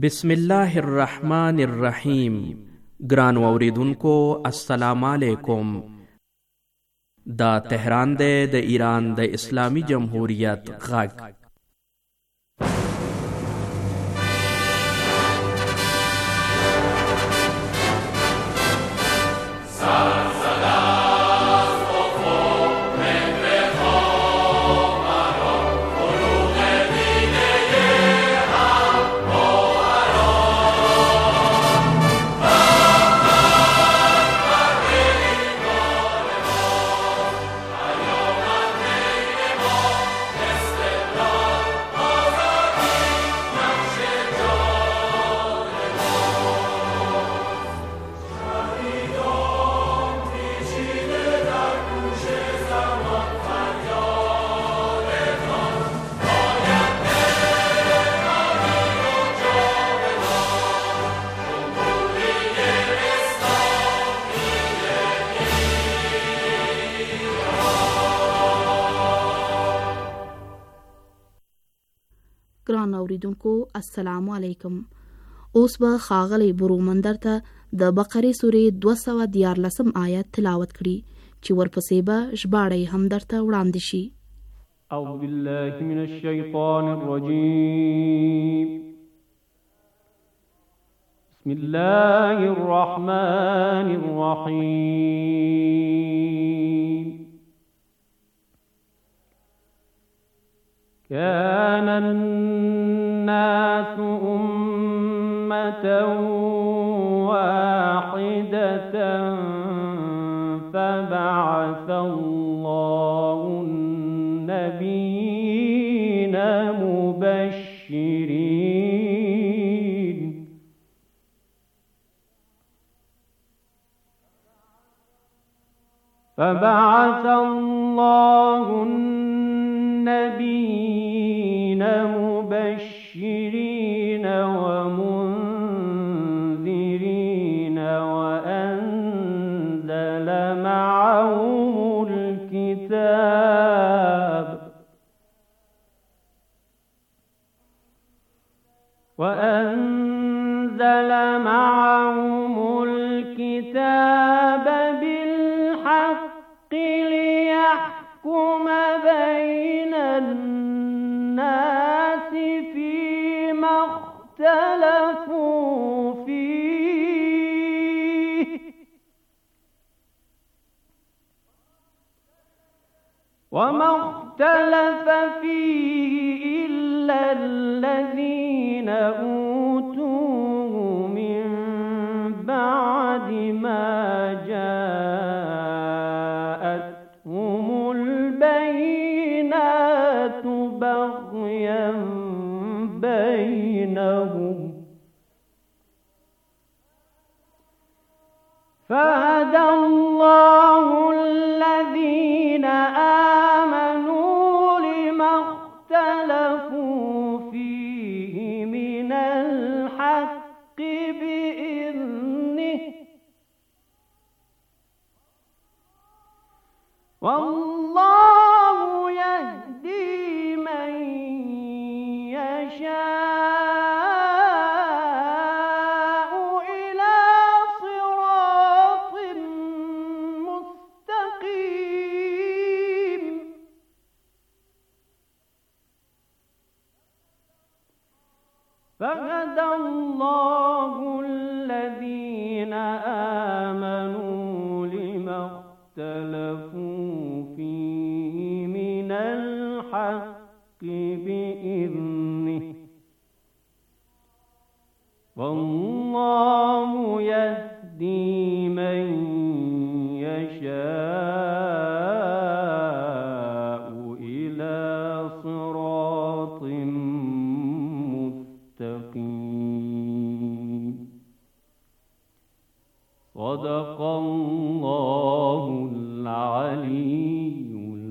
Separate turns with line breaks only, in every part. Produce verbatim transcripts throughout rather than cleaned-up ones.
بسم الله الرحمن الرحیم. ګران اوریدونکو السلام علیکم. دا تهران دی د ایران د اسلامی جمهوریت غږ.
ګران اوریدونکو السلام علیکم. اوس به ښاغلی برومندر ته د بقرې سورې دوه سوه دیارلسم آیت تلاوت کړي چې ورپسې به ژباړه یې هم درته وړاندې شي.
اعوذ بالله من الشیطان الرجیم. بسم الله الرحمن الرحیم. كان الناس أمة واحدة فبعث الله النبيين مبشرين فبعث الله النبيين مبشرين ومنذرين وأنزل معهم الكتاب وأنزل معهم الكتاب بالحق ليحكم بين الناس فيما اختلفوا فيه وما اختلف فيه إلا الذين أوتوه من بعد ما جاءتهم البينات بغيا بينهم فهدى الله الذين آمنوا لما اختلفوا فيه من الحق بإذنه والله يهدي من يشاء إلى صراط مستقيم. فهدى الله الذين آمنوا لما اختلفوا فيه من الحق بإذنه والله يهدي من يشاء إلى صراط مستقيم. صدق الله العلي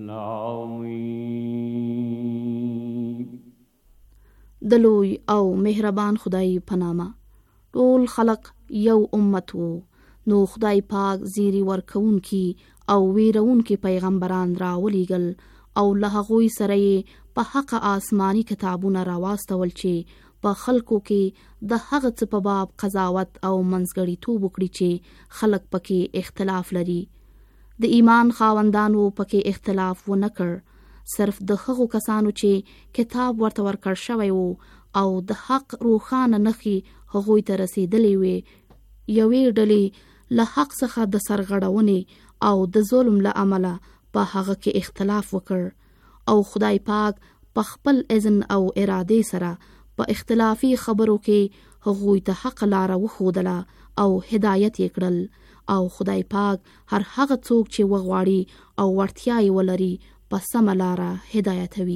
العظيم.
د لوی او مهربان خدای په نامه. ټول خلق یو امت وو، نو خدای پاک زیری ورکوونکی او ویرونکی پیغمبران راولیږل او له هغوی سره یې په حق آسماني کتابونه راواستول چې په خلکو کې د هغه څه په باب قضاوت او منځګړیتوب وکړي چې خلک پکې اختلاف لري. د ایمان خاوندانو پکې اختلاف ونه کړ، صرف د هغو کسانو چې کتاب ورته ورکړ شوی وو او د حق روښانه نښې هغوی ته رسېدلې وې، یوې ډلې له حق څخه د سرغړونې او د ظلم له امله په هغه کې اختلاف وکړ او خدای پاک په خپل اذن او ارادې سره په اختلافي خبرو کې هغوی ته حق لاره وښودله او هدایت یې کړل، او خدای پاک هر هغه څوک چې وغواړي او وړتیا یې ولري په سمه لاره هدایتوي.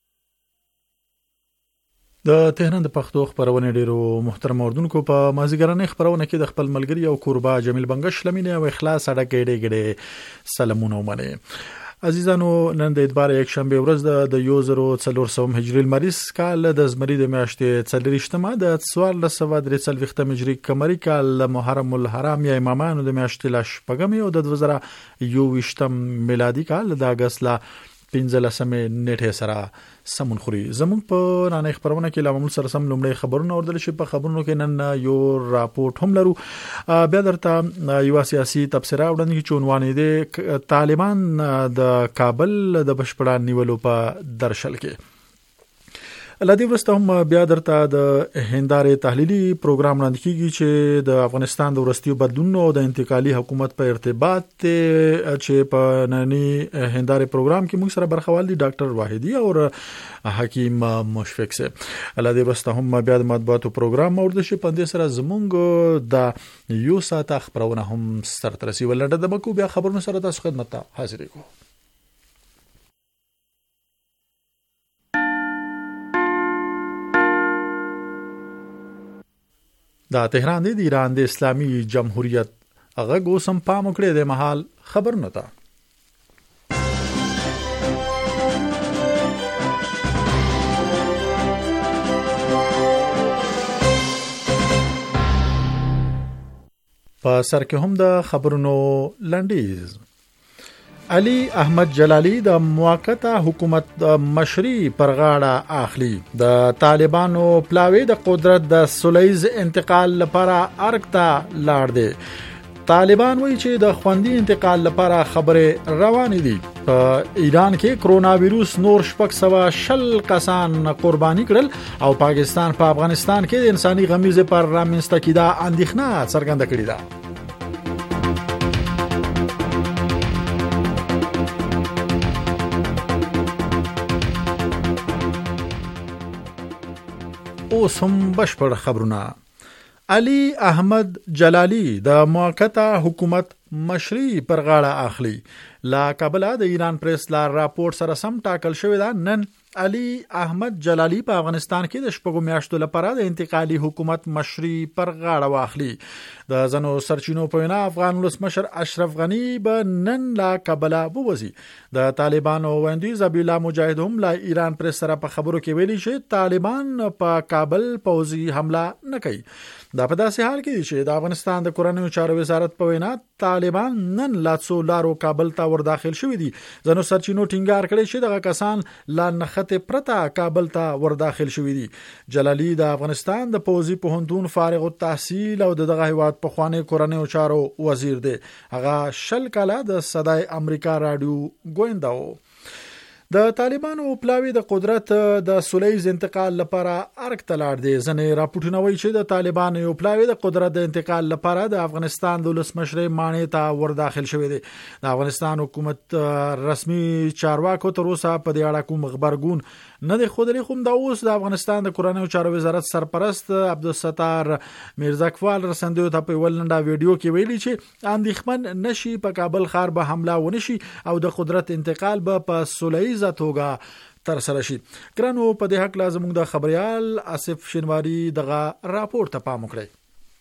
د تهران د پښتو خبرونه ډیرو محترم اوردونکو په مازیګرانه خبرونه کې د خپل ملګری او قربا جمیل بنگش لمینه او اخلاص اډه ګډه ګډه سلامونه ومنه. عزیزانو، نن د اتبار یک شنبه ورځ د یو زر څلور سوه هجری المریض کال د زمری د میاشتې څلورشتمه د څوارلس سوه درې څلوېښتم هجری قمری کال محرم الحرام یا امامانو د میاشتې ل شپږمې او د دوه زره یوویشتم میلادي کال د اگست ل پنځلسمې نیټه سره سمون خوري. زموږ په نانې خبرونه کې لا معمول سره سم لومړی خبرونه اوردل شي. په خبرونو کې نن یو راپورټ هم لرو، بیا درته یو سیاسي تبصره وړاندې کی چونوانې دي طالبان د کابل د بشپړه نیولو په درشل کې. لدی ورسته هم بیا درته د هندارې تحلیلی پروګرام وړاندې کیږي چې د افغانستان د ورستیو بدلونونو او د انتقالي حکومت په ارتباط چې په نننی هندارې پروګرام کې موږ سره برخوال دي ډاکټر واحدی او حکیم مشفق سه. لدی ورسته هم بیا د مطبوعاتو پروګرام ورته شي پندې سره زمونږ د یو ساعت خبرونه هم سره ترسي ولنده د مکو بیا خبرونه سره تاسو خدمت ته حاضر یو. دا تهران دی د ایران د اسلامي جمهوریت هغه ګوسم پام وکړي د محل خبرونه ته. په سر کې هم د خبرونو لنډیز. علي احمد جلالی د موقته حکومت مشري پر غاړه اخلي. د طالبانو پلاوی د قدرت د سولیز انتقال لپاره ارګ ته لاړ دي. طالبان وایي چې د خوندي انتقال لپاره خبره روانې دي. په ایران کې کرونا وایروس نور شپږ سوه شل کسان قرباني کړل او پاکستان په افغانستان کې د انساني غمیزه پر رامنځته کېدا اندېښنه څرګنده کړې ده. اوس هم بشپړ خبرونه. علي احمد جلالی د موقته حکومت مشري پر غاړه اخلي. لا کابل د ایران پریس لا راپورټ سره سم ټاکل شوی دا نن علي احمد جلالی په افغانستان کې د شپږو میاشتو لپاره د انتقالي حکومت مشري پر غاړه واخلي. د زنو سرچینو په وینا افغان ولسمشر اشرف غنی به نن لا کابل بوزي. د طالبانو ویندي ذبیح الله مجاهد هم لا ایران پریس سره په خبرو کې ویلي چې طالبان په کابل پوځي حمله نه کوي. دا په داسې حال کې چې د افغانستان د کورنیو چارو وزارت په وینا طالبان نن لا څو لارو کابل ته ور داخل شوي دي. زنو سرچینو ټینګار کړی چې دغه کسان لا نخته پرته کابل ته ور داخل شوي دي. جلالی د افغانستان د پوځي پوهنتون فارغ التحصیل او دغه هیواد په خوانې کورنیو چارو وزیر دی. هغه شل کاله د صدای امریکا رادیو ګوینده و. د طالبانو پلاوی د قدرت د سولیز انتقال لپاره ارګ ته لاړ دي. ځنې راپورټونه وایي چې د طالبانو یو پلاوی د قدرت د انتقال لپاره د افغانستان د ولسمشر مانې ته ور داخل شوی دی. د افغانستان حکومت رسمي چارواکو تر اوسه په دې اړه کوم خبرګون نه دی خوده. خو دا اوس د افغانستان د کورنیو چارو وزارت سرپرست عبدالستار میرزاکوال رسندوی ته په ولنډا ویډیو کې ویلي چې اندېښمن نشي په کابل ښار به حمله ونشي او د قدرت انتقال به په سولیز توګه تر سره شي. ګرانو په دې حق لازم د خبريال آصف شینواری دغه راپورټ ته پام وکړئ.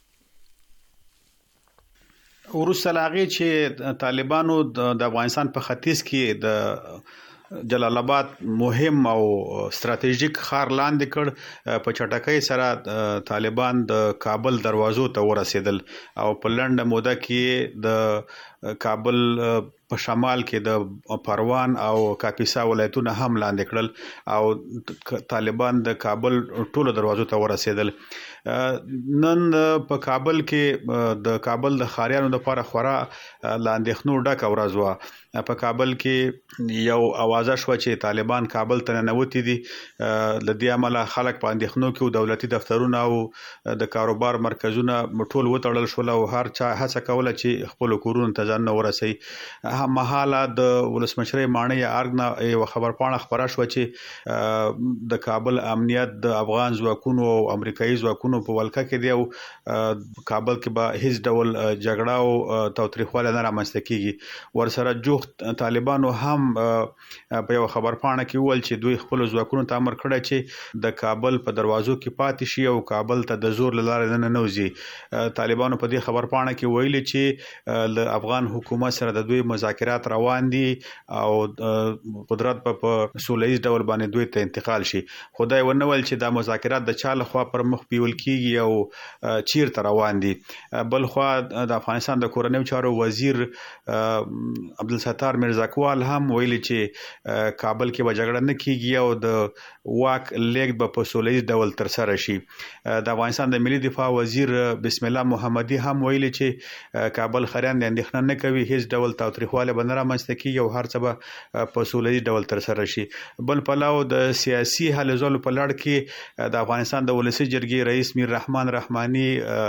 ورسره لاغي چې طالبانو د افغانستان په ختیځ کې د جلال آباد مهم او ستراتیژیک ښار لاندې کړ. په چټکۍ سره طالبان د کابل دروازو ته ورسېدل او په لنډه موده کې د کابل په شمال کې د پروان او کاپیسا ولایتونه هم لاندې کړل او طالبان د کابل ټولو دروازو ته ورسېدل. نن په کابل کې د کابل د خاریانو لپاره خورا لاندېخنو ډکه ورځ وه. په کابل کې یو اوازه شو چې طالبان کابل ته ننوتي دي. د دې عمله خلک په اندېښنو کې دولتي دفترونه او د کاروبار مرکزونه ټول وتړل شول او هر چا هڅه کوله چې خپل کورونو ته ځان ورسوي. هماهاله د ولسمشرۍ ماڼۍ ارګ یو خبرپاڼه خپره شوه چې د کابل امنیت د افغان ځواکونو او امریکایي ځواکونو په ولکه کې دی او کابل کې به هیڅ ډول جګړه او تاوتریخوالی نه رامنځته کیږي. ورسره جوخت طالبانو هم په یو خبرپاڼه کې وویل چې دوی خپل ځواکونو ته امر کړی چې د کابل په دروازو کې پاتې شي او کابل ته د زور له لارې نه ننوځي. طالبانو په دې خبرپاڼه کې ویلي چې له افغان حکومت سره د دوی مذاکرات روان دي او قدرت په سولهییز ډول باندې دوی ته انتقال شي. خدای ونه ویل چې دا مذاکرات د چا لخوا پر مخ بیول کیږي او چیرته روان دي. بل خو د افغانستان د کورنیو چارو وزیر عبدالستار میرزاکوال هم ویلي چې کابل کې به جګړه نه کیږي او د واک لیږد به په سولهییز ډول ترسره شي. د افغانستان د ملي دفاع وزیر بسم الله محمدي هم ویلي چې کابل خاریان د اندېښنه نه کوي، هیڅ ډول تاوتریخوالی به نه رامنځته کیږي او هر څه به په سولهییز ډول ترسره شي. بل پلو د سیاسي هلې ځلو په لړ کې د افغانستان د ولسي جرګې رئیس میر رحمان رحماني،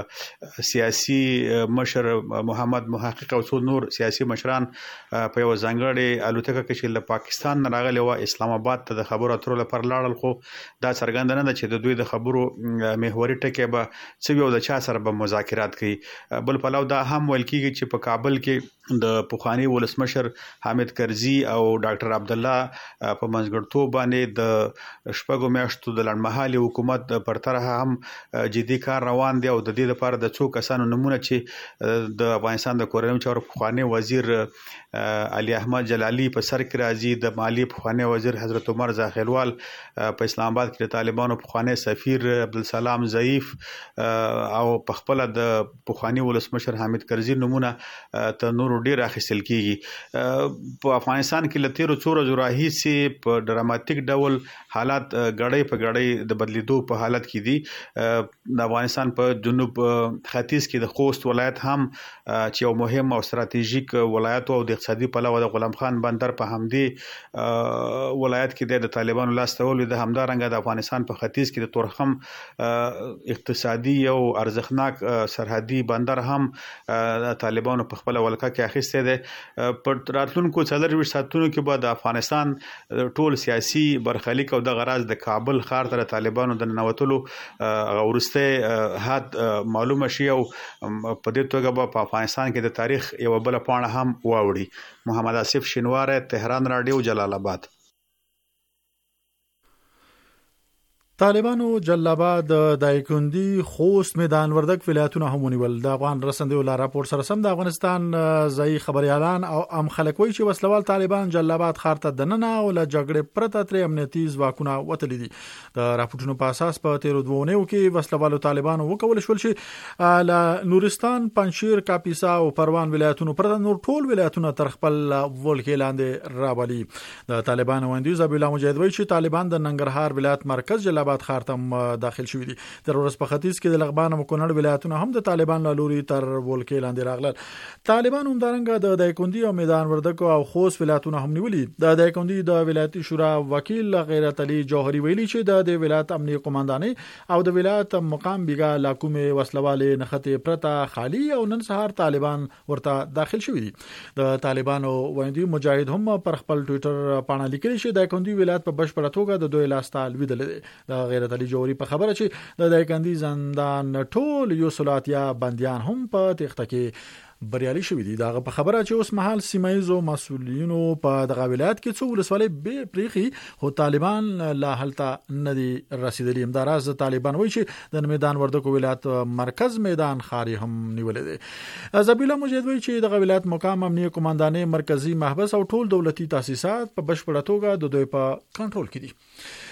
سیاسي مشر محمد محقق او څو نور سیاسي مشران په یو ځانګړې الوتکه کې چې له پاکستان نه راغلي وو اسلام آباد ته د خبرو اترو لپاره لاړل، خو دا څرګنده نه ده چې د دوی د خبرو محوري ټکی به څه وي او د چا سره به مذاکرات کوي. بل پلو دا هم ویل کیږي چې په کابل کې د پخوانی ولسمشر حامد کرزي او ډاکټر عبد الله په منځګړتوب باندې د شپږو میاشتو د لنډمهالي حکومت پر طرح هم جدي کار روان دی او د دې لپاره د څو کسانو نمونه چې د افغانستان د کورنیو چارو پخوانی وزیر علي احمد جلالي په سر کې راځي، د مالی پخوانی وزیر حضرت عمر زاخیلوال په اسلام آباد کې د طالبانو پخوانی سفیر عبدالسلام ضعیف او په خپل د پخوانی ولسمشر حامد کرزي نمونه ته نور ډیر اخیستل کیږي. په افغانستان کې لته تیرو څو ورځې راهیسې په ډراماتیک ډول حالات غړې په غړې د بدلیدو په حالت کې دي. د افغانستان په جنوب ختیځ کې د خوست ولایت هم چې یو مهم او ستراتیژیک ولایت او د اقتصادي پلوه د غلام خان بندر په همدې ولایت کې د طالبانو لاس ته ولوي. د همدارنګه د افغانستان په ختیځ کې د تورخم اقتصادي او ارزښتناک سرحدي بندر هم د طالبانو په خپل ولکه کې اخیسته ده. په راتلونکو څلور ساعتونو کې به د افغانستان ټول سیاسي برخلیک او د غراض د کابل ښار ته طالبانو د ننوتلو غورسته حد معلومه شي او په دې توګه به په افغانستان کې د تاریخ یو بل پاڼه هم واوړي. محمد آصف شینواره، تهران رادیو، جلال آباد.
طالبانو جلال آباد، دایکنډي، خوست، میدان وردګ ولایتونه هم ونیول. د افغان رسنیو لا راپور سره سم د افغانستان ځای خبريالان او ام خلک وایي چې وسلوال طالبان جلال آباد ښار ته دننه او له جګړې پرته تر امنیتي ځواکونه وتلي دي. د راپورټونو په اساس په تیرو دوه اونیو کې وسلوالو طالبانو وکول شول چې له نورستان، پنځشیر، کاپیسا او پروان ولایتونو پرته نور ټول ولایتونه تر خپل ولکې لاندې راولي. د طالبانو وندي زبیح الله مجاهد وایي چې طالبان د ننګرهار ولایت مرکز جلال آباد ښار ته داخل شوی دي. تر ورځ په ختیځ کې د لغمان او کونړ ولایتونه هم د طالبان له لوري تر ولکې لاندې راغلل. طالبان هم دارنګه د دایکنډي او میدان وردګ او خوست ولایتونه هم نیولي. د دایکنډي د ولایتي شورا وکیل غیرت علي جوهري ویلي چې د ولایت امنیي قومانداني او د ولایت مقام بیګا لاکومه وسلواله نخته پرته خالی او نن سهار طالبان ورته داخل شوی دي. د طالبانو وندي مجاهد هم پر خپل ټوئیټر باندې لیکلي چې د دایکنډي ولایت په بشپړه توګه د دوی لاسته لویدل دي. د غیرت علي جوهري په خبره چې د دایکنډي زندان ټول یو سلاتیا بنديان هم په تخته کې بریالي شوی دي. داغه په خبره چې اوس مهال سیمایزو مسؤلینو په دغه ولایت کې څو ولسوالۍ به پریخي خو طالبان لا هلته ندي رسیدلي. همداراز طالبان وایي چې د میدان وردګ ولایت مرکز میدان خاري هم نیولې دي. زبیح الله مجاهد وایي چې دغه ولایت مقام امنیه قومانداني مرکزی محبس او ټول دولتي تاسیسات په بشپړه توګه د دوی په کنټرول کې دي.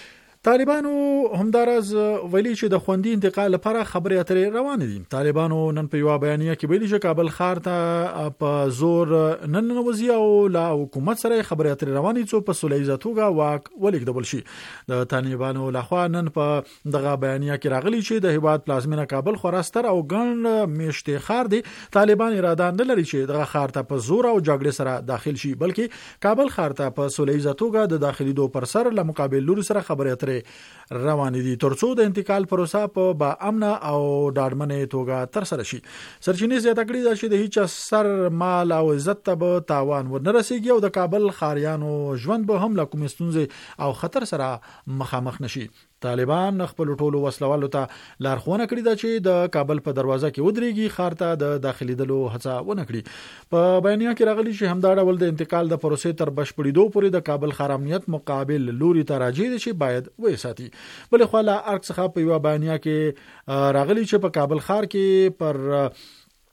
طالبانو همدارز ویلي چې د خوندي انتقال لپاره خبرې اترې روان دي. طالبانو نن په یو بیانیه کې ویلي چې کابل ښار ته په زور نن نوځي او لا حکومت سره خبرې اترې روان دي چې په سولهییزه توګه واک ولیږدول شي. د طالبانو لخوا نن په دغه بیانیه کې راغلي چې د هیواد پلازمینه کابل خورستر او ګڼ میشتې ښار دی. طالبان اراده نه لري چې دغه ښار ته په زور او جګړې سره داخل شي، بلکې کابل ښار ته په سولهییزه توګه د داخلي دو پر سر له مقابل لوري سره خبرې اترې روان دي ترڅو د انتقال پروسه په با امن او ډاډمنې توګه تر سره شي. سرچینې زیاته کړې ده چې د هیڅ سر مال او عزت ته به تاوان ونه رسیږي او د کابل ښاریانو ژوند به هم له کومې ستونزې او خطر سره مخامخ نشي. طالبان خپل ټولو وسلوالو ته لارښوونه کړې ده چې د کابل په دروازه کې ودرېږي، ښار ته د داخلي دلو هڅه ونه کړي. په بیانیه کې راغلي چې همدا ډول د انتقال د پروسې تر بشپړېدو پورې د کابل ښار امنیت مقابل لوري ته راجع دي چې باید وساتي. بل خو لا ارګ څخه په یو بیانیه کې راغلي چې په کابل ښار کې پر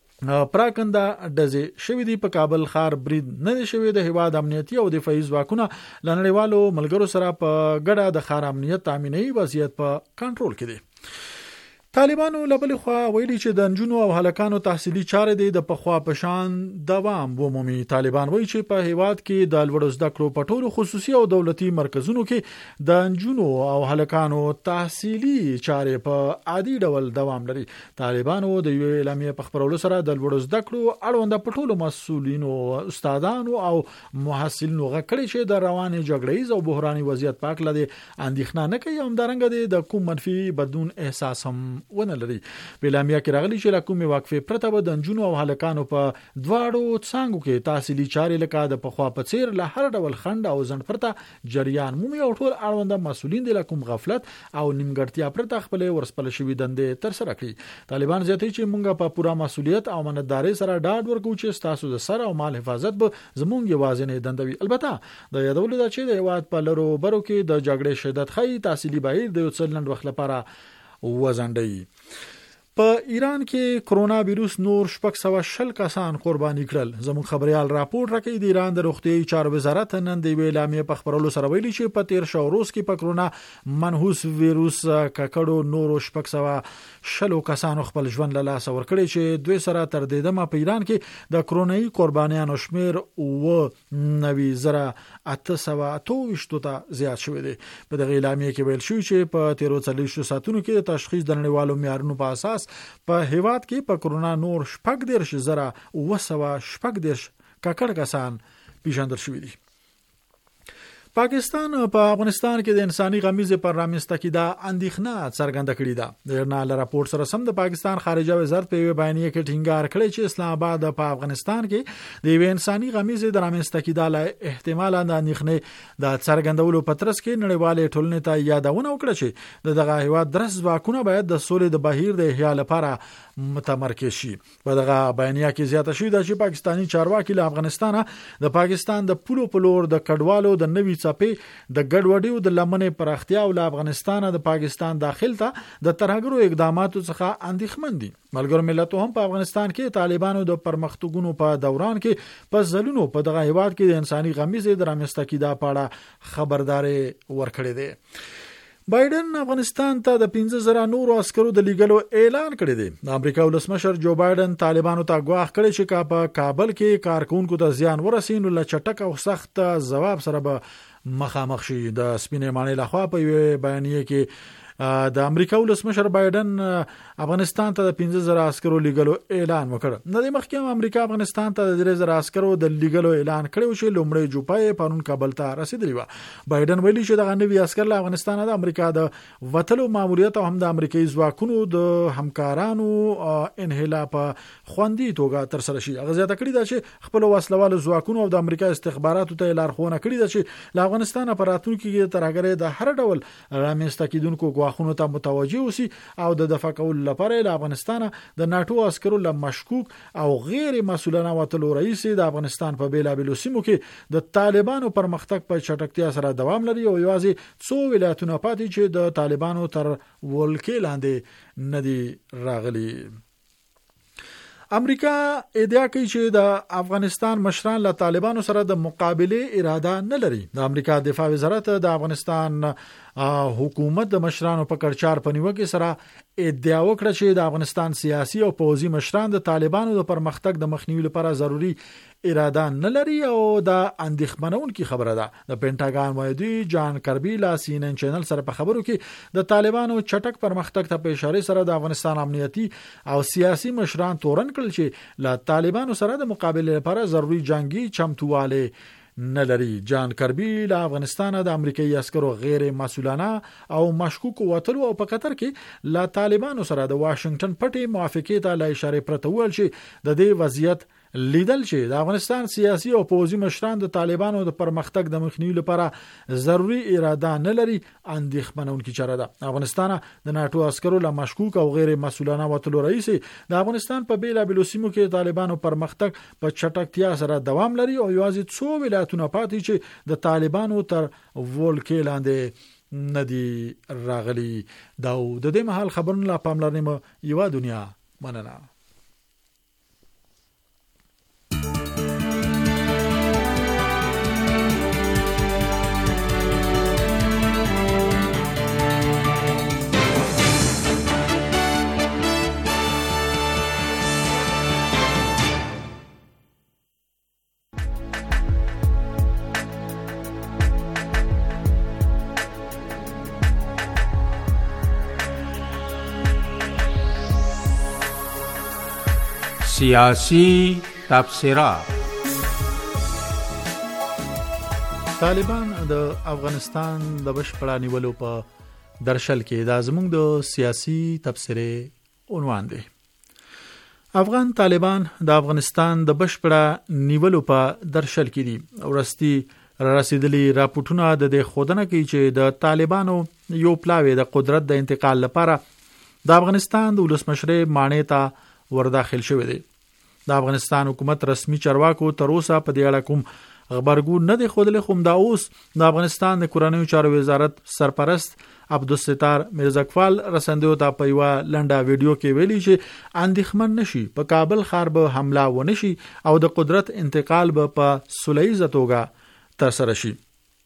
پراکنده دزې شوی دی. په کابل ښار برید نه دی شوی. د هیواد امنیتي او دفاعي ځواکونه لنړیوالو ملګرو سره په ګډه د ښار امنیت تامینوي وضعیت په کنټرول کې دی. طالبانو لبل خو ویلي چې د نجونو او هلکانو تحصیلي چارې د پخوا پشان دوام ومومي. طالبان وایي چې په هیواد کې د لوړو زده کړو په ټولو خصوصي او دولتي مرکزونو کې د نجونو او هلکانو تحصیلي چارې په عادي ډول دوام لري. طالبانو د یو اعلامیه په خبرولو سره د لوړو زده کړو اړوند په ټولو مسؤلینو، استادانو او محصلینو غکړي چې د رواني جګړې او بحراني وضعیت پاک لدی اندېښنه نه کوي او همدارنګه د کوم منفي بدلون احساس هم ونه لري. په اعلامیه کې راغلي چې لکومې وقفې پرته به د نجونو او هلکانو په دواړو څانګو کې تحصیلي چارې لکه د پخوا په څیر له هر ډول خنډ او ځنډ پرته جریان مومي او ټول اړوند مسؤلین د لکوم غفلت او نیمګړتیا پرته خپل ورسپل شوی دندې تر سره کړي. طالبان زیاتوي چې موږ په پوره مسؤلیت او امانتداري سره ډاډ ورکوو چې تاسو د سر او مال حفاظت به زموږ یوازینی دنده وي. البته د یادولو ده چې د هیواد په لرو برو کې د جګړې شدت خی تحصیلي بهیر د یو څل لنډ وخت لپاره وزندي. په ایران کې کرونا وایروس نور شپږ سوه شل کسان قرباني کړل. زموږ خبريال راپور راکړي د ایران د روغتیايي چارو وزارت نن د اعلامیه په خبرولو سره ویلي چې په تیر شو روز کې په کرونا منحوس وایروس ککړو نور شپږ سوه شل کسانو خپل ژوند له لاس ورکړي چې دوی سره تر دې دمه په ایران کې د کرونایي قربانیانو شمیر او نوي زره اته سوه اته ویشت ته زیات شوی دی. په دغه اعلامیه کې ویل شوی چې په تیر څلوېښت ساعتونو کې د تشخیص د نړیوالو معیارونو په اساس په هیواد کې په کرونا نور شپږ دیرش زره اوه سوه شپږ دیرش ککړ کسان پیژندل شوي دي. پاکستان په افغانستان کې د انساني غمیزې پر رامنځته کېدا اندېښنه څرګنده کړې ده. د جرنال راپور سره سم د پاکستان خارجه وزارت په یو بیانیه کې ټینګار کړی چې اسلام آباد په افغانستان کې د انساني غمیزې د رامنځته کېدا له احتمال د اندېښنې د څرګندولو په ترڅ کې نړیوالې ټولنې ته یادونه وکړه چې دغه هیواد درس ځواکونه باید د سولې د بهیر د احیا لپاره متمرکز شي. په دغه بیانیه کې زیاته شوې ده چې پاکستانی چارواکي له افغانستان د پاکستان د پولو په لور د کډوالو د نوي چپی د ګډوډیو د لمنې پراختیا او له افغانستان د پاکستان داخل ته د ترهګرو اقداماتو څخه اندېښمن دي. ملګرو ملتونو هم په افغانستان کې طالبانو د پرمختګونو په دوران کې په ځلونو په دغه هیواد کې د انساني غمیزې د رامنځته کېدا په اړه خبرداري ورکړې ده. بایدن افغانستان ته د پنځه زره نورو عسکرو د لیږلو اعلان کړی دی. د امریکا ولسمشر جو بایدن طالبانو ته ګواښ کړی چې په کابل کې کارکونکو ته زیان ورسي نو له چټک او سخت جواب سره به مخامخ شي. د سپینې معنی لخوا په یو بیانیه کې د امریکا ولسمشر بایدن افغانستان ته د پنځه زره عسکرو لیږلو اعلان وکړ. نه د مخکې امریکا افغانستان ته د درې زره عسکرو د لیږلو اعلان کړی چې لومړی جوپای پرون کابل ته رسیدلی و. بایدن ویلي چې د غنوي عسکر له افغانستان د امریکا د وټلو ماموریت او هم د امریکایي ځواکونو د همکارانو انهلا په خوندي توګه تر سره شي. هغه زیاته کړی دا چې خپل وسلوال ځواکونو او د امریکا استخباراتو ته لارښوونه کړې ده چې له افغانستان اپراتونکو کې ترهګرۍ د هر ډول رامنځته کېدونکو واخونو ته متوجه اوسي او د دفاع کولو لپاره له افغانستان د ناتو عسکرو له مشکوک او غیر مسؤلانه وټلو رئیس د افغانستان په بیلابېلو سیمو کې د طالبانو پرمختګ په چټکتیا سره دوام لري او یوازې څو ولایتونه پاتې چې د طالبانو تر ولکې لاندې ندي راغلي. امریکا ادعا کوي چې د افغانستان مشران له طالبانو سره د مقابله اراده نه لري. د امریکا دفاع وزارت د افغانستان حکومت د مشرانو په کړچار پنیوکې سره ادعا وکړه چې د افغانستان سیاسي او پوځي مشران د طالبانو د پرمختګ د مخنیوي لپاره ضروری اراده نه لري او د اندېښمنونکې خبره ده. د پینټاګان وایي جان کربی لا سی ان ان چینل سره په خبرو کې د طالبانو چټک پرمختګ ته په اشاره سره د افغانستان امنیتي او سیاسي مشران تورن کړل چې له طالبانو سره د مقابله لپاره ضروری جنگي چمتواله نه لري. جان کربی له افغانستان د امریکایي عسکرو غیر مسؤلانه او مشکوک وتلو او په قطر کې له طالبانو سره د واشنگټن پټي موافقه ته له اشاره پرته ول چې د دې وضعیت لیدل چې د افغانستان سیاسي او پوځي مشران د طالبانو د پرمختګ د مخنیوي لپاره ضروری اراده نه لري اندېښمنونکې چاره ده. افغانستان د ناتو عسکرو له مشکوک او غیر مسؤلانه وتلو رئیس د افغانستان په بیلابېلو سیمو کې طالبانو پرمختګ په چټکتیا سره دوام لري او یوازې څو ولایتونه پاتې چې د طالبانو تر ولکې لاندې ندي راغلي. دا د دې مهال خبرونه لا پاملرنه یو دنیا مننه.
سیاسی تبصره.
طالبان د افغانستان د بشپړه نیولو په درشل کې د زموږ د سیاسی تبصره عنوان دی. افغان طالبان د افغانستان د بشپړه نیولو په درشل کې دي. ورستي رسیدلي راپورټونه د دې خودنه کوي چې د طالبانو یو پلاوی د قدرت د انتقال لپاره د افغانستان د ولسمشر مانې ته ورداخل شوی دی. د افغانستان حکومت رسمي چارواکو تر اوسه په دې اړه کوم خبرګون نه دی خوده. خو دا اوس د افغانستان د کورنیو چارو وزارت سرپرست عبدالستار میرزاکوال رسندو ته په یو لنډه ویډیو کې ویلي چې اندېښمن نشي، په کابل ښار به حمله ونشي او د قدرت انتقال به په سوله‌ییزه توګه ترسره شي.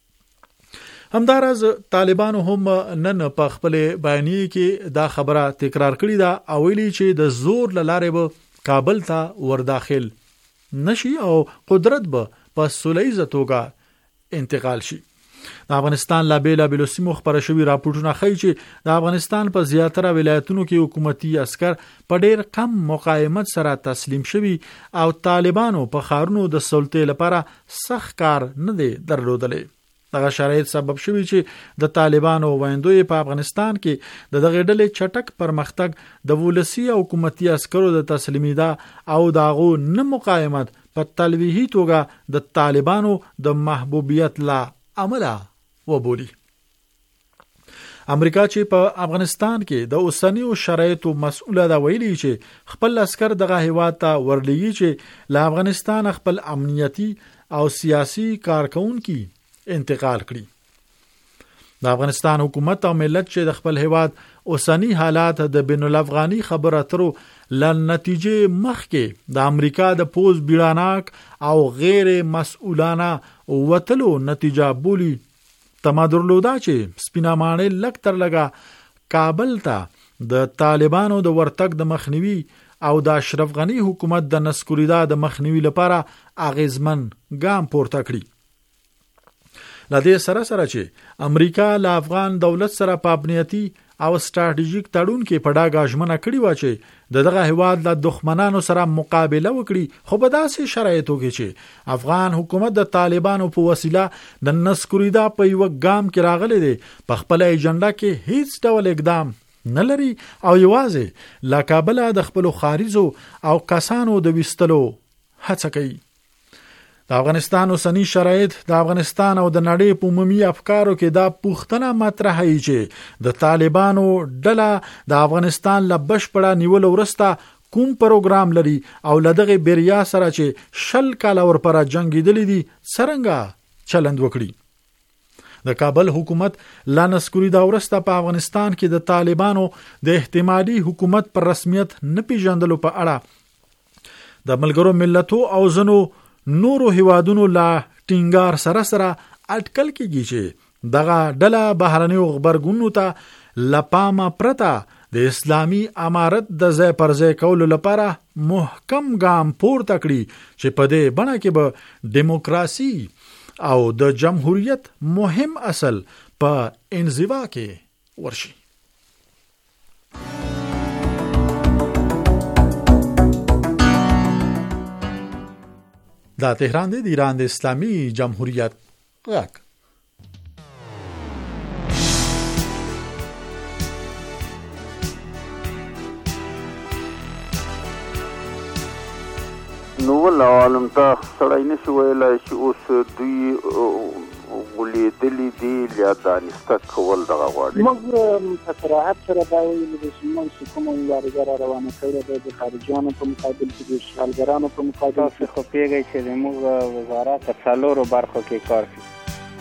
همدارز طالبانو هم نن په خپل بیانیه کې دا خبره تکرار کړې ده او ویلي چې د زور لاره به کابل ته ورداخل نشي او قدرت به په سوله‌ییزه توګه انتقال شي. د افغانستان لا بیلا بیلو سیمو خبره شوی راپورټونه ښیي چې د افغانستان په زیاتره ولایتونو کې حکومتي عسكر په ډېر کم مقاومت سره تسلیم شوي او طالبانو په ښارونو د سلطې لپاره سخت کار نه دی درلودلی. دغه شرایط سبب شوی چې د طالبانو وایندوی په افغانستان کې د دغه ډلې چټک پرمختګ د ولسی او حکومتي عسکرو د تسلیمیدا او داغو نه مقاومت په تلویحي توګه د طالبانو د محبوبیت لا عمله وبولي. امریکا چې په افغانستان کې د اوسنیو شرایطو مسؤله ده ویلي چې خپل عسكر دغه هیواد ته ورلېږي چې له افغانستان خپل امنیتي او سیاسي کارکونکي انتقال کړي. د افغانستان حکومت او ملت چې د خپل هیواد اوسنی حالات د بین الافغاني خبرو اترو لن نتیجه مخکې د امریکا د پوز بیړاناک او غیر مسؤلانه وتلو نتیجه بولی تمادرلودا چې سپینامانه لک تر لګا کابل ته د طالبانو د ورتګ د مخنیوي او د اشرف غنی حکومت د نسکوریدا د مخنیوي لپاره اغیزمن ګام پورته کړی. لدې سره سره چې امریکا له افغان دولت سره په امنیتي او ستراتیژیک تړون کې په ډاګه ژمنه کړې و چې دغه هیواد له دښمنانو سره مقابله وکړي، خو په داسې شرایطو کې چې افغان حکومت د طالبانو په وسیله د نسکوریدا په یو ګام کې راغلی دی، په خپل ایجنډا کې هیڅ ډول اقدام نه لري او یوازې له کابل د خپل خارجو او کسانو د وستلو هڅه کوي. د افغانستان اوسنی شرایط د افغانستان او د نړۍ په عمومي افکارو کې دا پوښتنه مطرح هي چې د طالبانو ډله د افغانستان له بشپړه نیولو وروسته کوم پروګرام لري او لدغه بریا سره چې شل کال اور پر جنگیدلی دي څنګه چلند وکړي. د کابل حکومت لانسکوري دا ورسته په افغانستان کې د طالبانو د احتمالي حکومت پر رسمیت نه پیژندلو په اړه د ملګرو ملتونو او زنو نورو هیوادونو لا ټینګار سره سره اټکل کیږي چې دغه ډله بهرنیو غبرګونونو ته لپامه پرته د اسلامي امارت د ځای پر ځای کولو لپاره محکم ګام پورته کړي چې په دې بڼه کې به دیموکراسي او د جمهوریت مهم اصل په انزوا کې ورشي. دا تهران دی د ایران د اسلامي جمهوریت غږ.
نو ول عالم ته سړی نشي ویلای چې اوس دوی ولیدلي دي یا دانسته کول دغه غواړي.
موږ په صراحت سره دا ویلي دي چې موږ چې کومه مبارزه را روانه کړې ده د خارجیانو په مقابل کې د اشغالګرانو په مقابل کې، خو پوهېږئ چې زموږ وزارت په څلورو برخو کې کار کوي.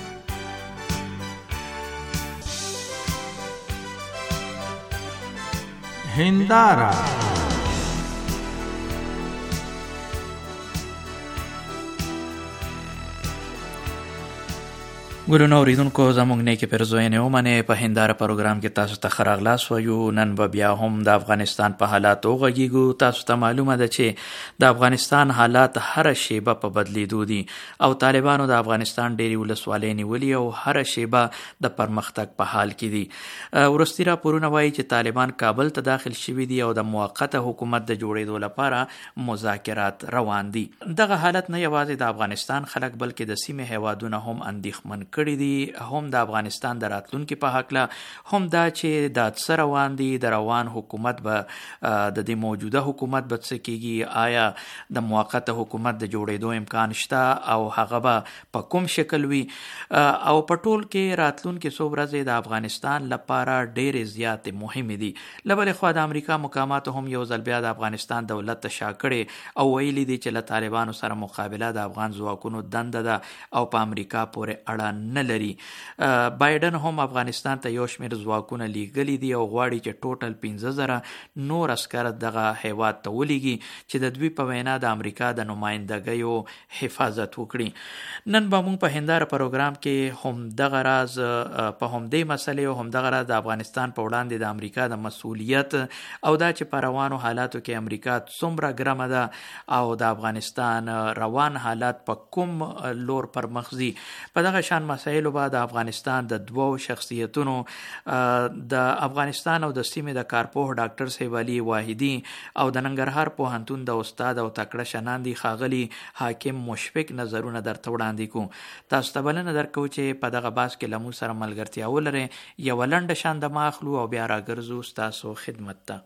هنداره ګورنو اوریدونکو زموږ نه کې پرزوینه ومنه په هنداره پروګرام کې تاسو ته خراغلاس وایو. نن به بیا هم د افغانستان په حالاتو غږیږو. تاسو ته معلومه ده چې د افغانستان حالات هر شیبه په بدلیدو دي او طالبانو د افغانستان ډېری ولسوالۍ نیولې او هر شیبه د پرمختګ په حال کې دي. ورستی راپورونه وایي چې طالبان کابل ته داخل شوي دي او د موقته حکومت د جوړېدو لپاره مذاکرات روان دي. دغه حالت نه یوازې د افغانستان خلک بلکې د سیمې هیوادونه هم اندېښمن کړي دي، هم د افغانستان د راتلونکي په حقله، هم دا چې د څه روان دي د روان حکومت به د دې موجوده حکومت به څه کېږي، آیا د موقته حکومت د جوړېدو امکان شته او هغه به په کوم شکل وي، او په ټول کې راتلونکي څو ورځې د افغانستان لپاره ډېرې زیاتې مهمې دي. له بلې خوا د امریکا مقاماتو هم یو ځل بیا د افغانستان دولت ته شا کړې او ویلي دي چې له طالبانو سره مقابله د افغان ځواکونو دنده ده او په امریکا پورې اړه نه لري. بایدن هم افغانستان ته یو شمېر ځواکونه لیږلي دي او غواړي چې ټوټل پنځه زره نور عسکر دغه هیواد ته ولیږي چې د دوی په وینا د امریکا د نمایندګیو حفاظت وکړي. نن به موږ په هنداره پروګرام کې هم دغه راز په همدې مسلې او هم دغه راز د افغانستان په وړاندې د امریکا د مسؤلیت او دا چې په روانو حالاتو کې امریکا څومره ګرمه ده او د افغانستان روان حالات په کوم لور پر مخزي، په دغه شان مسایلو به د افغانستان د دوو شخصیتونو د افغانستان او د سیمې د کارپوه ډاکټر صاحب علي واحدي او د ننګرهار پوهنتون د استاد او تکړه شناندي ښاغلي حاکم مشفق نظرونه درته وړاندې کوو. تاسو ته بلنه درکوو چې په دغه بحث کې له موږ سره ملګرتیا ولرئ. یوه لنډه شاندمه اخلو او بیا راګرځو ستاسو خدمت ته.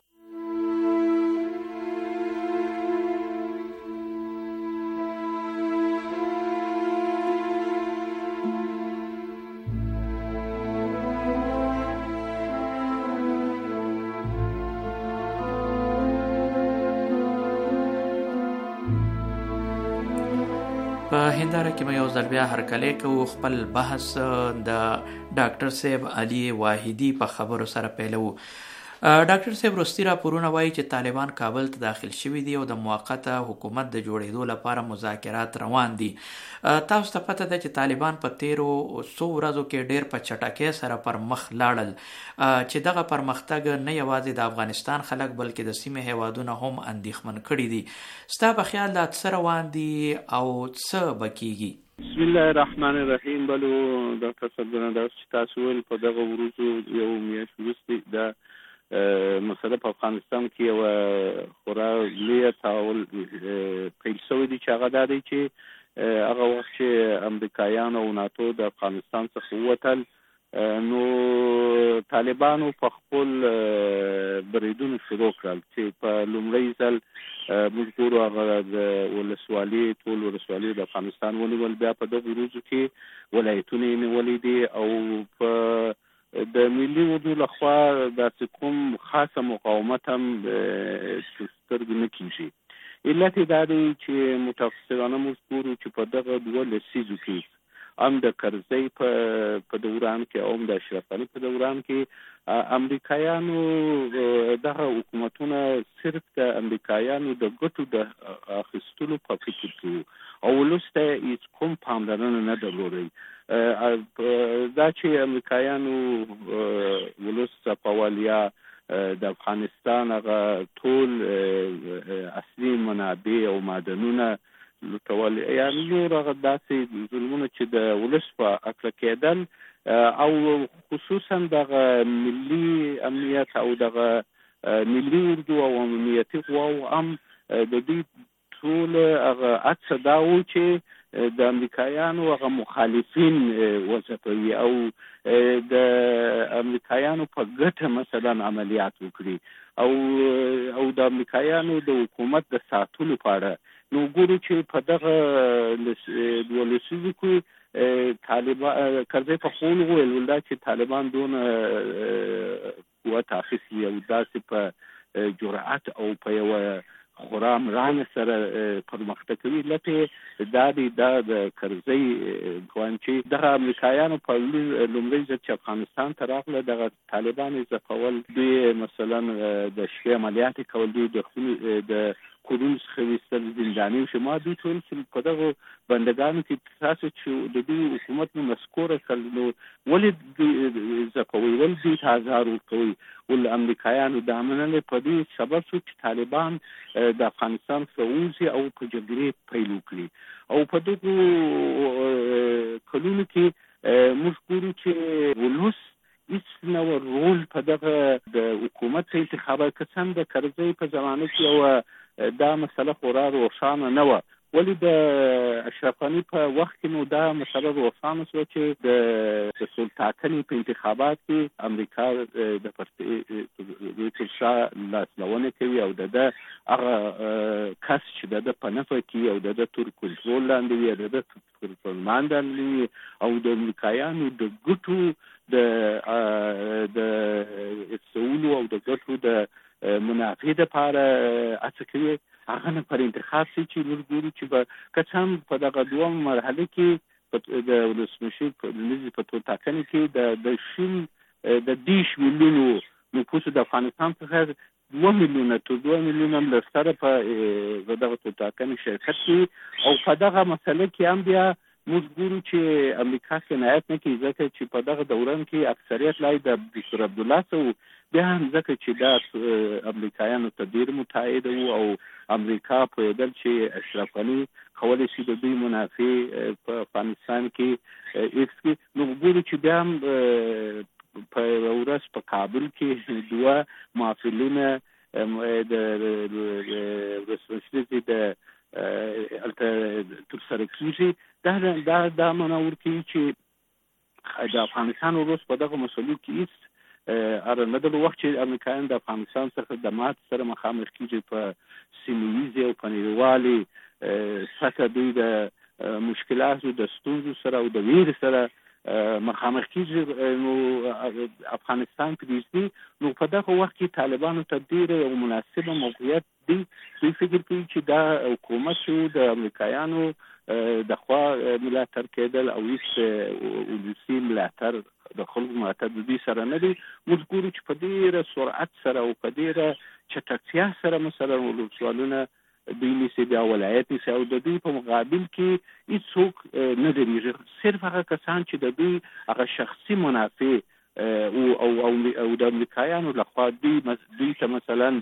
په هنداره کې مې یو ځل بیا هرکلی کوو. خپل بحث د ډاکټر صاحب علي واحدي په خبرو سره پیلوو. ډاکټر صاحب وروستي راپورونه وایي چې طالبان کابل ته داخل شوي دي او د موقته حکومت د جوړېدو لپاره مذاکرات روان دي. تاسو ته پته ده چې طالبان په تیرو څو ورځو کې ډېر په چټکۍ سره پر مخ لاړل چې دغه پرمختګ نه یوازې د افغانستان خلک بلکې د سیمې هیوادونه هم اندېښمن کړي دي. ستا په خیال دا څه روان دي او څه به کېږي؟
بسم الله الرحمن الرحیم. بلو ډاکټر صاحب دا چې تاسو ویل په دغه ورځو یو میاشت وروسته د مسله په افغانستان کې یو خورا لویه تحول پیل شوی دی چې هغه دا دی چې هغه وخت چې امریکایان او ناتو د افغانستان څخه ووتل نو طالبانو په خپل بریدونه شروع کړل چې په لومړي ځل موږ ګورو هغه د ولسوالي ټول ولسوالي د افغانستان ونیول، بیا په دغه ورځو کې ولایتونه یې نیولي دي او په د ملي اردو لخوا داسې کوم خاصه مقاومت هم سترګو نه کېږي. علت یې دا دی چې متفسرانه موږ ګورو چې په دغه دوه لسیزو کې هم د کرزي په دوران کې او هم د اشرف غني په دوران کې امریکایانو دغه حکومتونه صرف د امریکایانو د ګټو د اخیستلو په فکر کې او ولسته هیڅ کوم پاملرنه نه درلودل. دا چې امریکایانو ولس ځپول یا د افغانستان هغه ټول اصلي منابع او معدنونه لوټول، یعنې نور هغه داسې ظلمونه چې د ولس په هکله کېدل او خصوصا دغه ملي امنیت او دغه ملي اردو او امنیتي قواو هم د دوی ټول هغه هڅه دا و چې د امریکایانو هغه مخالفین وځپوي او د امریکایانو په ګټه مثلا عملیات وکړي او او د امریکایانو د حکومت د ساتلو لپاره. نو ګورو چې په دغه دوه لسیزو کې طالبان کرزی په خپل ویل ولدا چې طالبان دون قوت اخیستي او داسې په جرأت او په یو خورا مرانه سره پرمختګ کوي. لکه دا دی دا د کرزی ګوان چې دغه امریکایانو په لومړي ځل چې افغانستان ته راغله دغه طالبان ځپول، دوی مثلا د شپې عملیات کول، دوی د د کورونو څخه ویستل، زنداني شما دوی ټول چې په دغه بندګانو کې تاسو چې د دوی حکومت نو مسکوره کړل، نو ولې دوی ځپوي، ولې دوی ته ازار ورکوي؟ ول امریکایانو دا منلې په دې سبب شو چې طالبان د افغانستان څخه ووځي او په جګړې پیل وکړي. او په دغو کلونو کې موږ ګورو چې ولس هیڅ نوع رول په دغه د حکومت انتخابات کسان د کرزی په زمانه کې یو دا مسله خورا روښانه نه وه، ولې د اشرف غني په وخت کې نو دا مسله روښانه شوه چې د سلطاتنې په انتخابات کې امریکا د پرتې تر شا لاسلونه کوي او د ده هغه کس چې د ده په نفع کې او د ده تر کنټرول لاندې وي، د ده تر فرمان لاندې وي او د امریکایانو د ګټو د استولو او د ګټو د منافع دپاره هڅه کوي، هغه نه پر انتخاب شي چې موږ ګورو چې به که څه هم په دغه دوم مرحله کې د ولسمشر په لومړي په توګه ټاکنې کې د شل د دېرش میلیونو نفوسو د افغانستان څخه دوه میلیونه تر دوه میلیونه له سره په دغه توګه ټاکنې شرکت کوي. او په دغه مسله کې هم بیا موږ ګورو چې امریکا قناعت نه کوي، ځکه چې په دغه دوران کې اکثریت لای د دکتور عبدالله څخه بیا هم ځکه چې دا امریکایانو ته ډېر متحد وو او امریکا پوهېدل چې اشرف غني کولی شي د دوی منافع په افغانستان کې ایکس کړي. نو ګورو چې بیا هم په ورځ په کابل کې دوه محفلونه د ولسمشر د الته ترسره کېږي. دا دا دا منور کوي چې د افغانستان وروس په دغه مسلو کې هېڅ اره نه د وخت چې امریکایان د افغانستان څخه د مات سره مخامخ کېږي په سیمه ییزې او په نړیوالې سطحه دوی د مشکلاتو د ستونزو سره او د ویرې سره مخامخ کېږي. نو افغانستان کې دې نو په دغه وخت کې طالبانو ته ډېره یو مناسبه موقعیت دی. دوی فکر کوي چې دا حکومت شو د امریکایانو د خوا ملاتړ کېدل او هېڅ ولسي ملاتړ د خلکو ملاتړ د دوی سره نه دی. موږ ګورو چې په ډېره سرعت سره او په ډېره چټکتیا سره مثلا ولسوالونه دوی نیسي، بیا ولایت نیسي او د دوی په مقابل کې هېڅوک نه درېږي، صرف هغه کسان چې د دوی هغه شخصي منافع او او د امریکایانو لخوا دوی دوی ته مثلا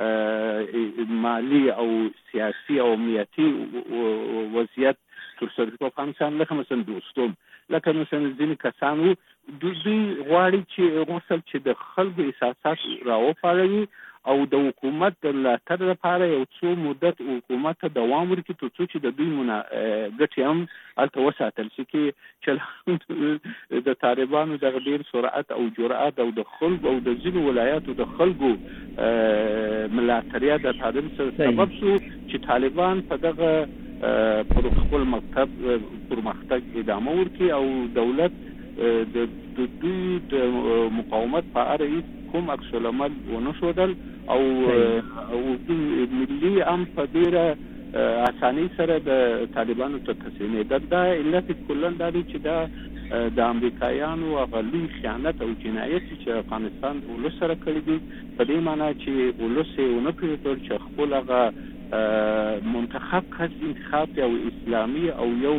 مالی او سیاسي او امنیتي وضعیت ترسره په افغانستان لکه مثلا دوستم لکه مثلا ځینې کسان دوی غواړي چې غوښتل چې د خلکو احساسات راوپاروي او د حکومت د ملاتړ لپاره یو څو مدت حکومت ته دوام ورکړي تر څو چې د دوی ګټې هم هلته وساتل شي، چې د طالبانو دغه ډېر سرعت او جرأت او د خلکو او د ځینو ولایاتو د خلکو ملاتړیا د طالب سره سبب شو چې طالبان په دغه پر خپل مکتب پرمختګ ادامه ورکړي او دولت د دوی د مقاومت په اړه کوم عکس العمل ونه ښودل او او ملي هم په ډېره اسانۍ سره د طالبانو ته تسلیمېدل. دا علت کلا دا دی چې دا د امریکایانو هغه لوی خیانت او جنایت چې افغانستان ولس سره کړی دی، په دې معنی چې ولس یې ونه پرېښودل چې خپل هغه منتخب کس انتخاب او اسلامي او یو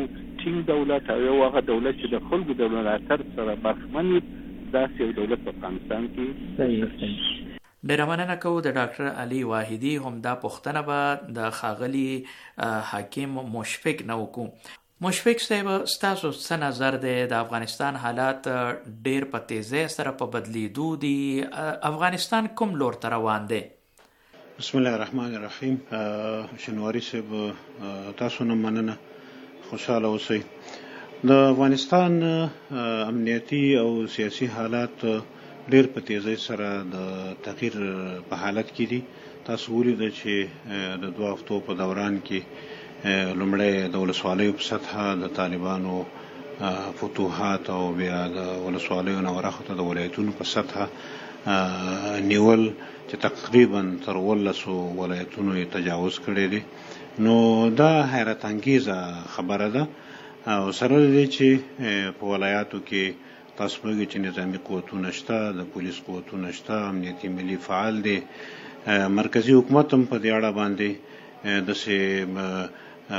ټینګ دولت او یو هغه دولت چې د خلکو د ملاتړ سره برخمن وي، داسې یو دولت په افغانستان کې
صحیح صحیح. ډیره مننه کوو د ډاکټر علي واحدي. هم دا پوښتنه به د ښاغلي حکیم مشفق نه وکړو. مشفق صاحب، ستاسو څه نظر دی؟ د افغانستان حالات ډیر په تیزی سره په بدلیدو دي. افغانستان کوم لور ته روان دی؟
بسم الله الرحمن الرحیم. شنواری صاحب تاسو نه مننه، خوشاله اوسئ. د افغانستان امنیتي او سیاسي حالات ډیر په تیزی سره د تغییر په حالت کې دي. تاسو ولیدل چې د دوه هفتو په دوران کې لومړی د ولسوالیو په سطحه د طالبانو فتوحات او بیا د ولسوالیو نه ورخته د ولایتونو په سطحه نیول چې تقریبا تر ولسو ولایتونو یې تجاوز کړی دی. نو دا حیرت انگیزه خبره ده. او سره دی چې په ولایاتو کې تاسو موږ چې نظامی قوتونه شته، د پولیس قوتونه شته، امنیتي ملي فعال دي. مرکزی حکومت هم په دې اړه باندې داسې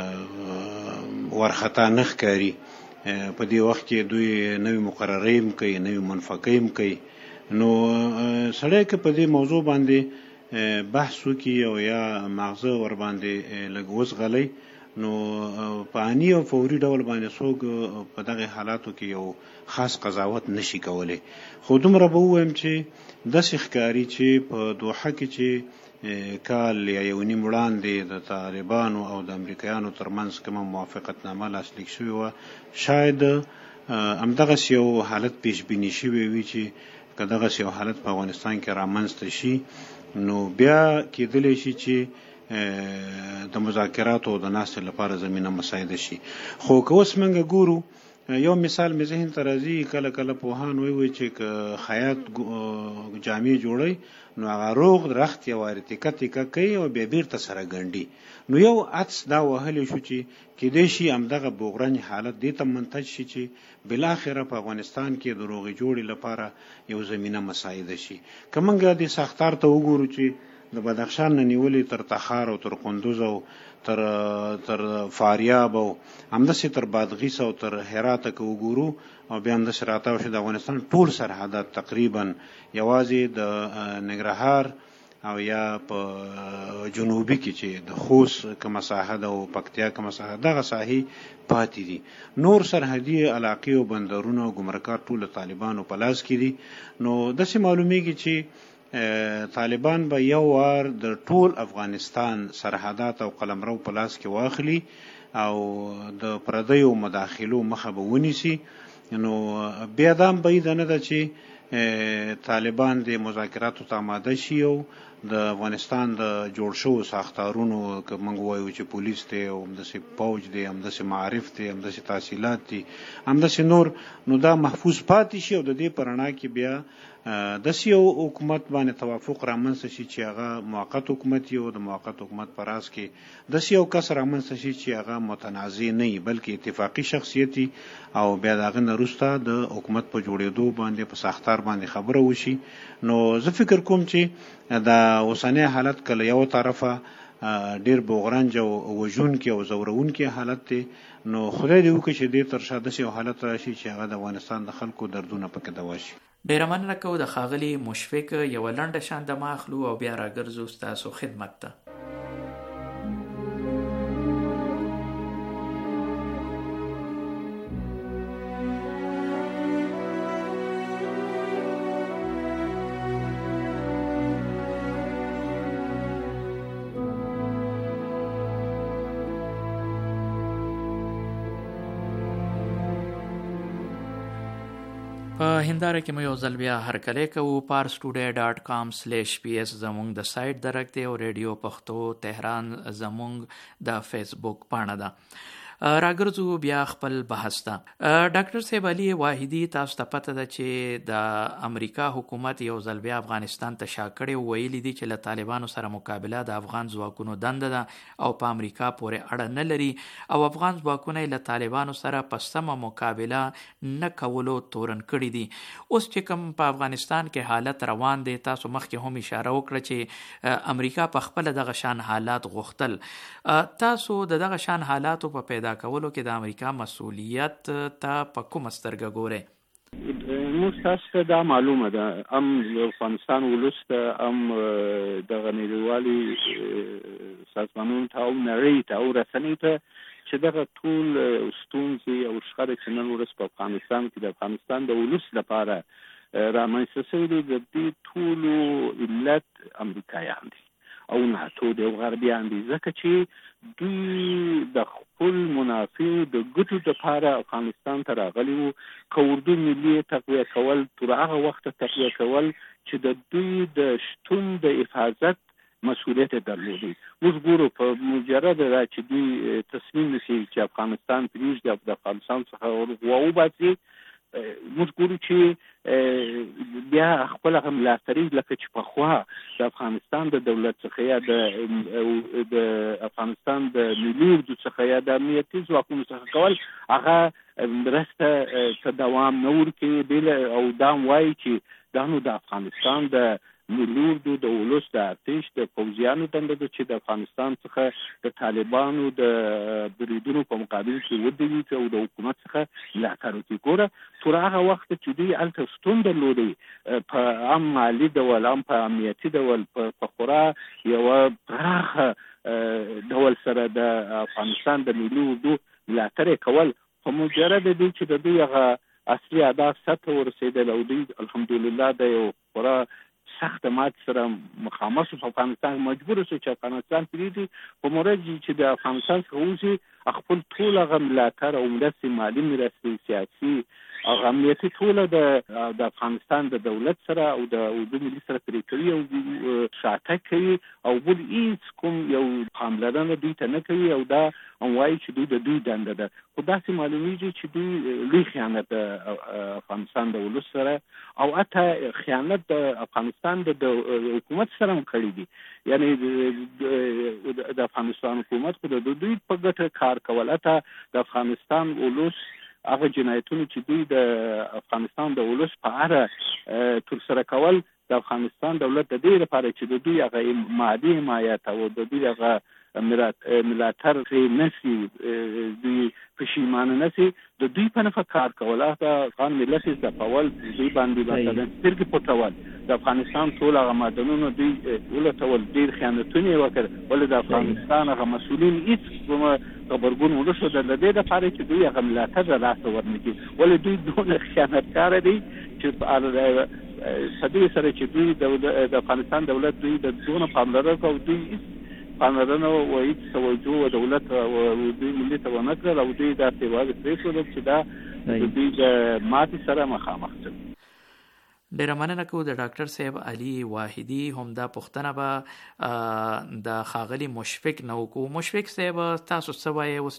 ورخطا نه ښکاري. په دې وخت کې دوی نوې مقررې هم کوي، نوې منفقې هم کوي. نو سړی که په دې موضوع باندې بحث وکړي او یا ماغزه ور باندې لږ وزغلی، نو په انی او فوري ډول باندې څوک په دغه حالاتو کې یو خاص قضاوت نشي کولی. خو دومره به ووایم چې داسې ښکاري چې په دوحه کې چې کال یا یو نیم وړاندې د طالبانو او د امریکایانو ترمنځ کومه موافقتنامه لاسلیک شوې وه، شاید همدغسې یو حالت پیش بیني شوی وي چې که دغسې یو حالت په افغانستان کې رامنځته شي، نو بیا کېدلی شي چې د مذاکراتو او د ناستې لپاره زمینه مساعده شي. خو که اوس موږ ګورو، یو مثال مې ذهن ته راځي، کله کله پوهان وایي چې که خیاط جامې جوړوي نو هغه روغ رخت یې واري تیکه تیکه کوي او بیا بیرته سره ګنډي. نو یو عدس دا وهلی شو چې کیدای شي همدغه بوغرنج حالت دې ته منتج شي چې بالاخره په افغانستان کې د روغې جوړې لپاره یو زمینه مساعده شي. که موږ دې ساختار ته وګورو چې د بدخشان نه نیولې تر تخار او تر قندوز او تر تر فاریاب او همداسې تر بادغیس او تر هراته که وګورو او بیا همداسې راتاو شي د افغانستان ټول سرحدات تقریبا یوازې د ننګرهار او یا په جنوبي کې چې د خوست کومه ساحه ده او پکتیا کومه ساحه دغه ساحې پاتې دي. نور سرحدي علاقې او بندرونه او ګمرکات ټول طالبانو په لاس کې دي. نو داسې معلومیږي چې طالبان به یو وار د ټول افغانستان سرحدات او قلمرو په لاس کې واخلي او د پردیو مداخلو مخه به ونیسي. نو بیا دا هم بعید نه ده چې طالبان د مذاکراتو ته آماده شي او د افغانستان د جوړ شوو ساختارونو که موږ وایو چې پولیس دی او همداسې پوج دی، همداسې معارف دی، همداسې تحصیلات دي، همداسې نور، نو دا محفوظ پاتې شي او د دې په رڼا کې بیا داسې یو حکومت باندې توافق رامنځته شي چې هغه موقت حکومت وي او د موقت حکومت په راز کې داسې یو کس رامنځته شي چې هغه متنازع نه وي بلکې اتفاقي شخصیت وي او بیا د هغه نه وروسته د حکومت په جوړېدو باندې په ساختار باندې خبره وشي. نو زه فکر کوم چې دا اوسنی حالت که له یو طرفه ډیر بوغرنج او وژونکي او ځورونکي حالت دی، نو خدای دې وکړي چې دې تر شا داسې یو حالت راشي چې هغه د افغانستان د خلکو دردونه پکې دوا شي.
ډیره مننه کوو د ښاغلي مشفق. یوه لنډه شاندمه اخلو او بیا راګرځو ستاسو خدمت ته. په هنداره کې مو یو ځل بیا هرکلی کوو. پارس ټوډی ډاټ کام سلیش پی اس زموږ د سایټ درک دی او ریډیو پښتو تهران زموږ د فیسبوک پاڼه ده. راګرځو بیا خپل بحث ته. ډاکټر صاحب علي واحدي، تاسو ته پته ده چې د امریکا حکومت یو ځل بیا افغانستان ته شا کړی، ویلي دي چې له طالبانو سره مقابله د افغان ځواکونو دنده ده او په امریکا پورې اړه نه لري او افغان ځواکونه له طالبانو سره په سمه مقابله نه کولو تورن کړي دي. اوس چې کوم په افغانستان کې حالت روان دی، تاسو مخکې هم اشاره وکړه چې امریکا په خپله دغه شان حالات غوښتل. تاسو د دغه شان حالاتو په پیدا
پیدا کولو کې د امریکا مسؤلیت ته په کومه سترګه ګورئ؟
موږ تاسو ته دا معلومه ده هم افغانستان ولس ته هم دغه نړیوالي سازمانونو ته او نړۍ ته او رسنۍ ته چې دغه ټول ستونزې او شخړې چې نن ورځ په افغانستان کې د افغانستان د ولس لپاره رامنځته شوي دي، د دې ټولو علت امریکایان دي او ناتو دی او غربیان دي، ځکه چې دوی د خپل منافعو د ګټو لپاره افغانستان ته راغلي وو. که اردو ملي تقویه کول تر هغه وخته تقویه کول چې د دوی د شتون د حفاظت مسؤلیت درلودي. موږ ګورو په مجرد دا چې دوی تصمیم نیسي چې افغانستان پرېږدي او د افغانستان څخه ووباسي، موږ ګورو چې بیا خپل هغه ملاتړي لکه چې پخوا د افغانستان د دولت څخه یا د د افغانستان د ملي اردو څخه یا د امنیتي ځواکونو څخه کول، هغه مرسته ته دوام نه ورکوي او دا وایي چې دا نو د افغانستان د ملي اردو د ولس د ارتش د پوځیانو دنده ده چې د افغانستان څخه د طالبانو د بریدونو په مقابل کې ودرېږي او د حکومت څخه ملاتړ وکړي. ګوره تر هغه وخته چې دوی هلته شتون درلودی په هم مالي ډول هم په امنیتي ډول په خورا یوه پراخه ډول سره د افغانستان د ملي اردو ملاتړ یې کول، په مجرد دی چې د دوی هغه اصلي اهداف سرته ورسېدل او دوی الحمدلله د یو خورا سخت مات سره مخامخ شو، افغانستان مجبور شو چې افغانستان پرېږدي. په مورد چې د افغانستان څخه وځي خپل ټول هغه ملاتړ او مرستې، مالي مرستې، سیاسي هغه امنیتي ټوله د د افغانستان د دولت سره او د اردو ملي سره پرې کوي او شاتګ کوي او بل هېڅ کوم یو پاملرنه دوی ته نه کوي او دا هم وایي چې دوی د دوی دنده ده. خو داسې معلومیږي چې دوی لوی خیانت د افغانستان د ولس سره او حتی خیانت د افغانستان د حکومت سره هم کړی دي. یعنی د افغانستان حکومت خو د دوی په ګټه کار کول، حتی د افغانستان ولس هغه جنایتونه چې دوی د افغانستان د ولس په اړه ترسره کول، د افغانستان دولت د دې لپاره چې د دوی هغه مادي حمایت او د دوی هغه ملاتړ پرې نه شي، دوی پښیمانه نه شي، د دوی په نفع کار کول، د افغان ملت ځپول، دوی باندې مثلا سترګې پټول، د افغانستان ټول هغه معدنونه دوی ولټول، ډېر خیانتونه یې وکړل، ولې د افغانستان هغه مسؤلین هېڅ کومه خبرګون ونه ښود د دې لپاره چې دوی هغه ملاتړ له لاسه ورنکړي. ولې دوی دونه خیانتکاره دي چې په دې سره چې دوی د افغانستان دولت دوی د دونه پاملرنه او دوی پاملرنه او هېڅ توجه دولت او دوی ملي ته ونه کړل او دوی داسې یوازې پرېښودل چې دا د دوی د ماتې سره مخامخ شول.
ډیره مننه کوو د ډاکټر صاحب علي واحدي. همدا پوښتنه به د ښاغلي مشفق نه وکړو. مشفق صاحب تاسو څه وایئ اوس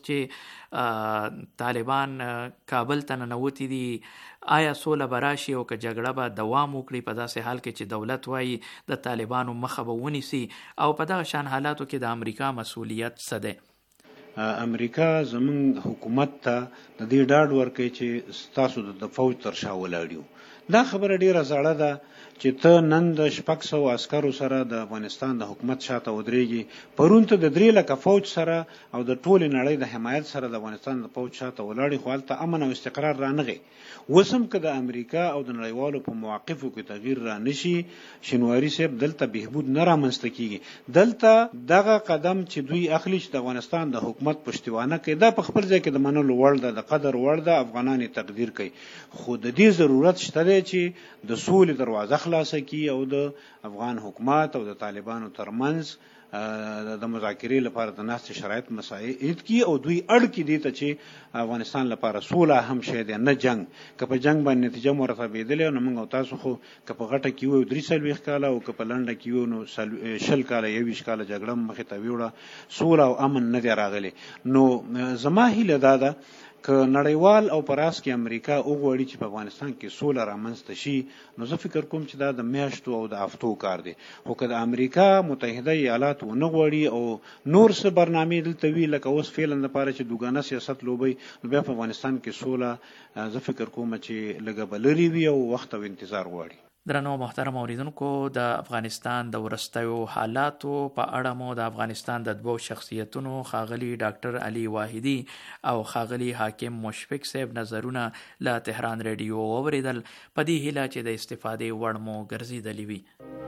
چې طالبان کابل ته ننوتي دي، آیا سوله به راشي او که جګړه به دوام وکړي په داسې حال کې چې دولت وایي د طالبانو مخه به ونیسي، او په دغه شان حالاتو کې د امریکا مسؤلیت څه دی؟
امریکا زمونږ حکومت ته د دې ډاډ ورکوي چې ستاسو د فوج تر شا ولاړ یو. دا خبره ډیره زړه ده چې ته نن د شپږ سوو عسکرو سره د افغانستان د حکومت شاته ودرېږي، پرون ته د درې لکه فوج سره او د ټولې نړۍ د حمایت سره د افغانستان د فوج شاته ولاړې، خو هلته امن او استقرار رانغی. اوس هم که د امریکا او د نړیوالو په مواقفو کې تغییر را نشي، شینواري صاحب دلته بهبود نه رامنځته کیږي. دلته دغه قدم چې دوی اخلي چې د افغانستان د حکومت پشتیوانه کوي، دا په خپل ځای کې د منلو وړ ده، د قدر وړ ده، افغانان یې تقدیر کوي. خو د دې ضرورت شته دی چې د سولې دروازه خلاصه کی او د افغان حکومت او د طالبانو ترمنځ د مذاکرې لپاره د ناستې شرایط مساعد کی او دوی اړ کی دي ته چې افغانستان لپاره سوله هم شی دی، نه جنگ. که په جنگ باندې نتیجه مرتبېدلې نو موږ او تاسو خو که په غټه کې وو درې څلوېښت کاله او که په لنډه کې وو نو شل کاله یوویشت کاله جګړه مخې ته ویوړه، سوله او امن نه دی راغلی. نو زما هیله دا ده که نړیوال او پراس کې امریکا وغواړي چې په افغانستان کې سوله رامنځته شي، نو زه فکر کوم چې دا د میاشتو او د هفتو کار دی. خو که د امریکا متحده ایالات ونه غواړي او نور څه برنامې دلته وي لکه اوس فعلا لپاره چې دوګانه سیاست لوبي، نو بیا په افغانستان کې سوله زه فکر کوم چې لږه به لرې وي او وخت او انتظار غواړي.
درنو محترم اوریدونکو، د افغانستان د ورستیو حالاتو په اړه مو د افغانستان د دوو شخصیتونو ښاغلي ډاکټر علي واحدي او ښاغلي حاکم مشفق صاحب نظرونه له تهران ریډیو واوریدل، په دې هیله چې د استفادې وړ مو ګرځېدلي وي.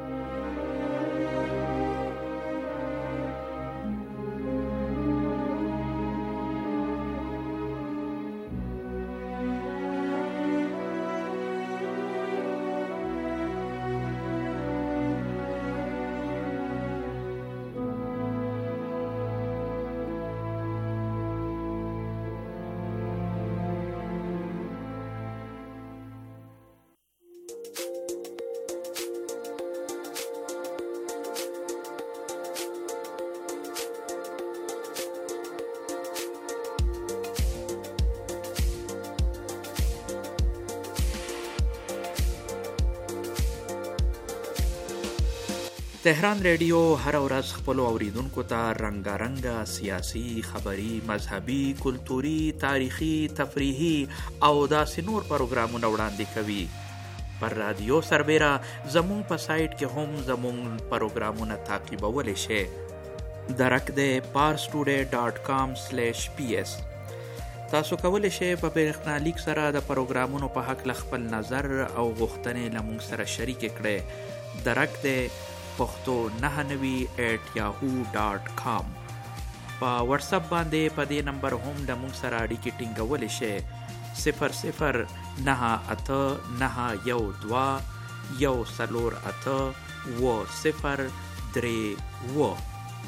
تهران ریډیو هر ورځ خپل اوریدونکو ته رنگارنګ سیاسي، خبري، مذهبي، کلتوري، تاریخي، تفریحي او داسې نور پروګرامونه وړاندې کوي. پر رادیو سربیره زمون په سایټ کې هم زمون پروګرامونه تعقیبولی شئ. درک دی parstoday dot com slash p s. تاسو کولی شئ په برېښنالیک سره د پروګرامونو په هکله خپل نظر او غوښتنې له موږ سره شریک کړئ. درک دی پښتو نهه نوي ایټ یاهو ډاټ کام. په واتس اپ باندې په دې نمبر هم د موږ سره اړیکې ټینګولی شئ. صفر صفر نهه اته نهه یو دوه یو څلور اته اوه صفر درې اوه.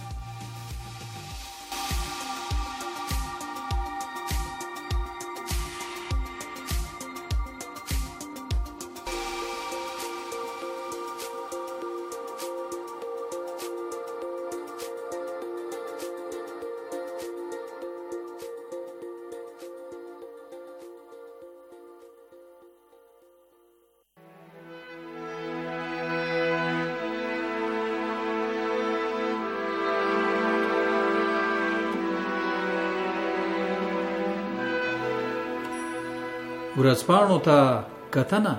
ورځپاڼو ته کتنه.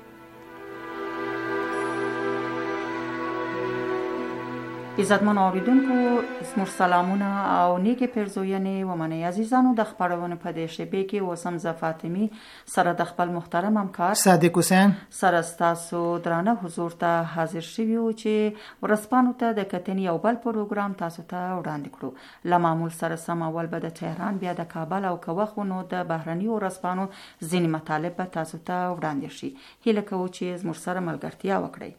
عزتمن اوریدونکو، زموږ سلامونه او نیکې پیرزوینې ومنئ. عزیزانو، د خپرونې په دې شیبې کې اوس هم زه فاطمي سره د خپل محترم همکار
صادق حسین
سره ستاسو درانه حضور ته حاضر شوي یو چې ورځپاڼو ته د کتنې یو بل پروګرام تاسو ته وړاندې کړو. له معمول سره سم اول به د تهران، بیا د کابل او که وخت نو د بهرني ورځپاڼو ځینې مطالب به تاسو ته وړاندې شي. هیله کوو چې زموږ سره ملګرتیا وکړئ.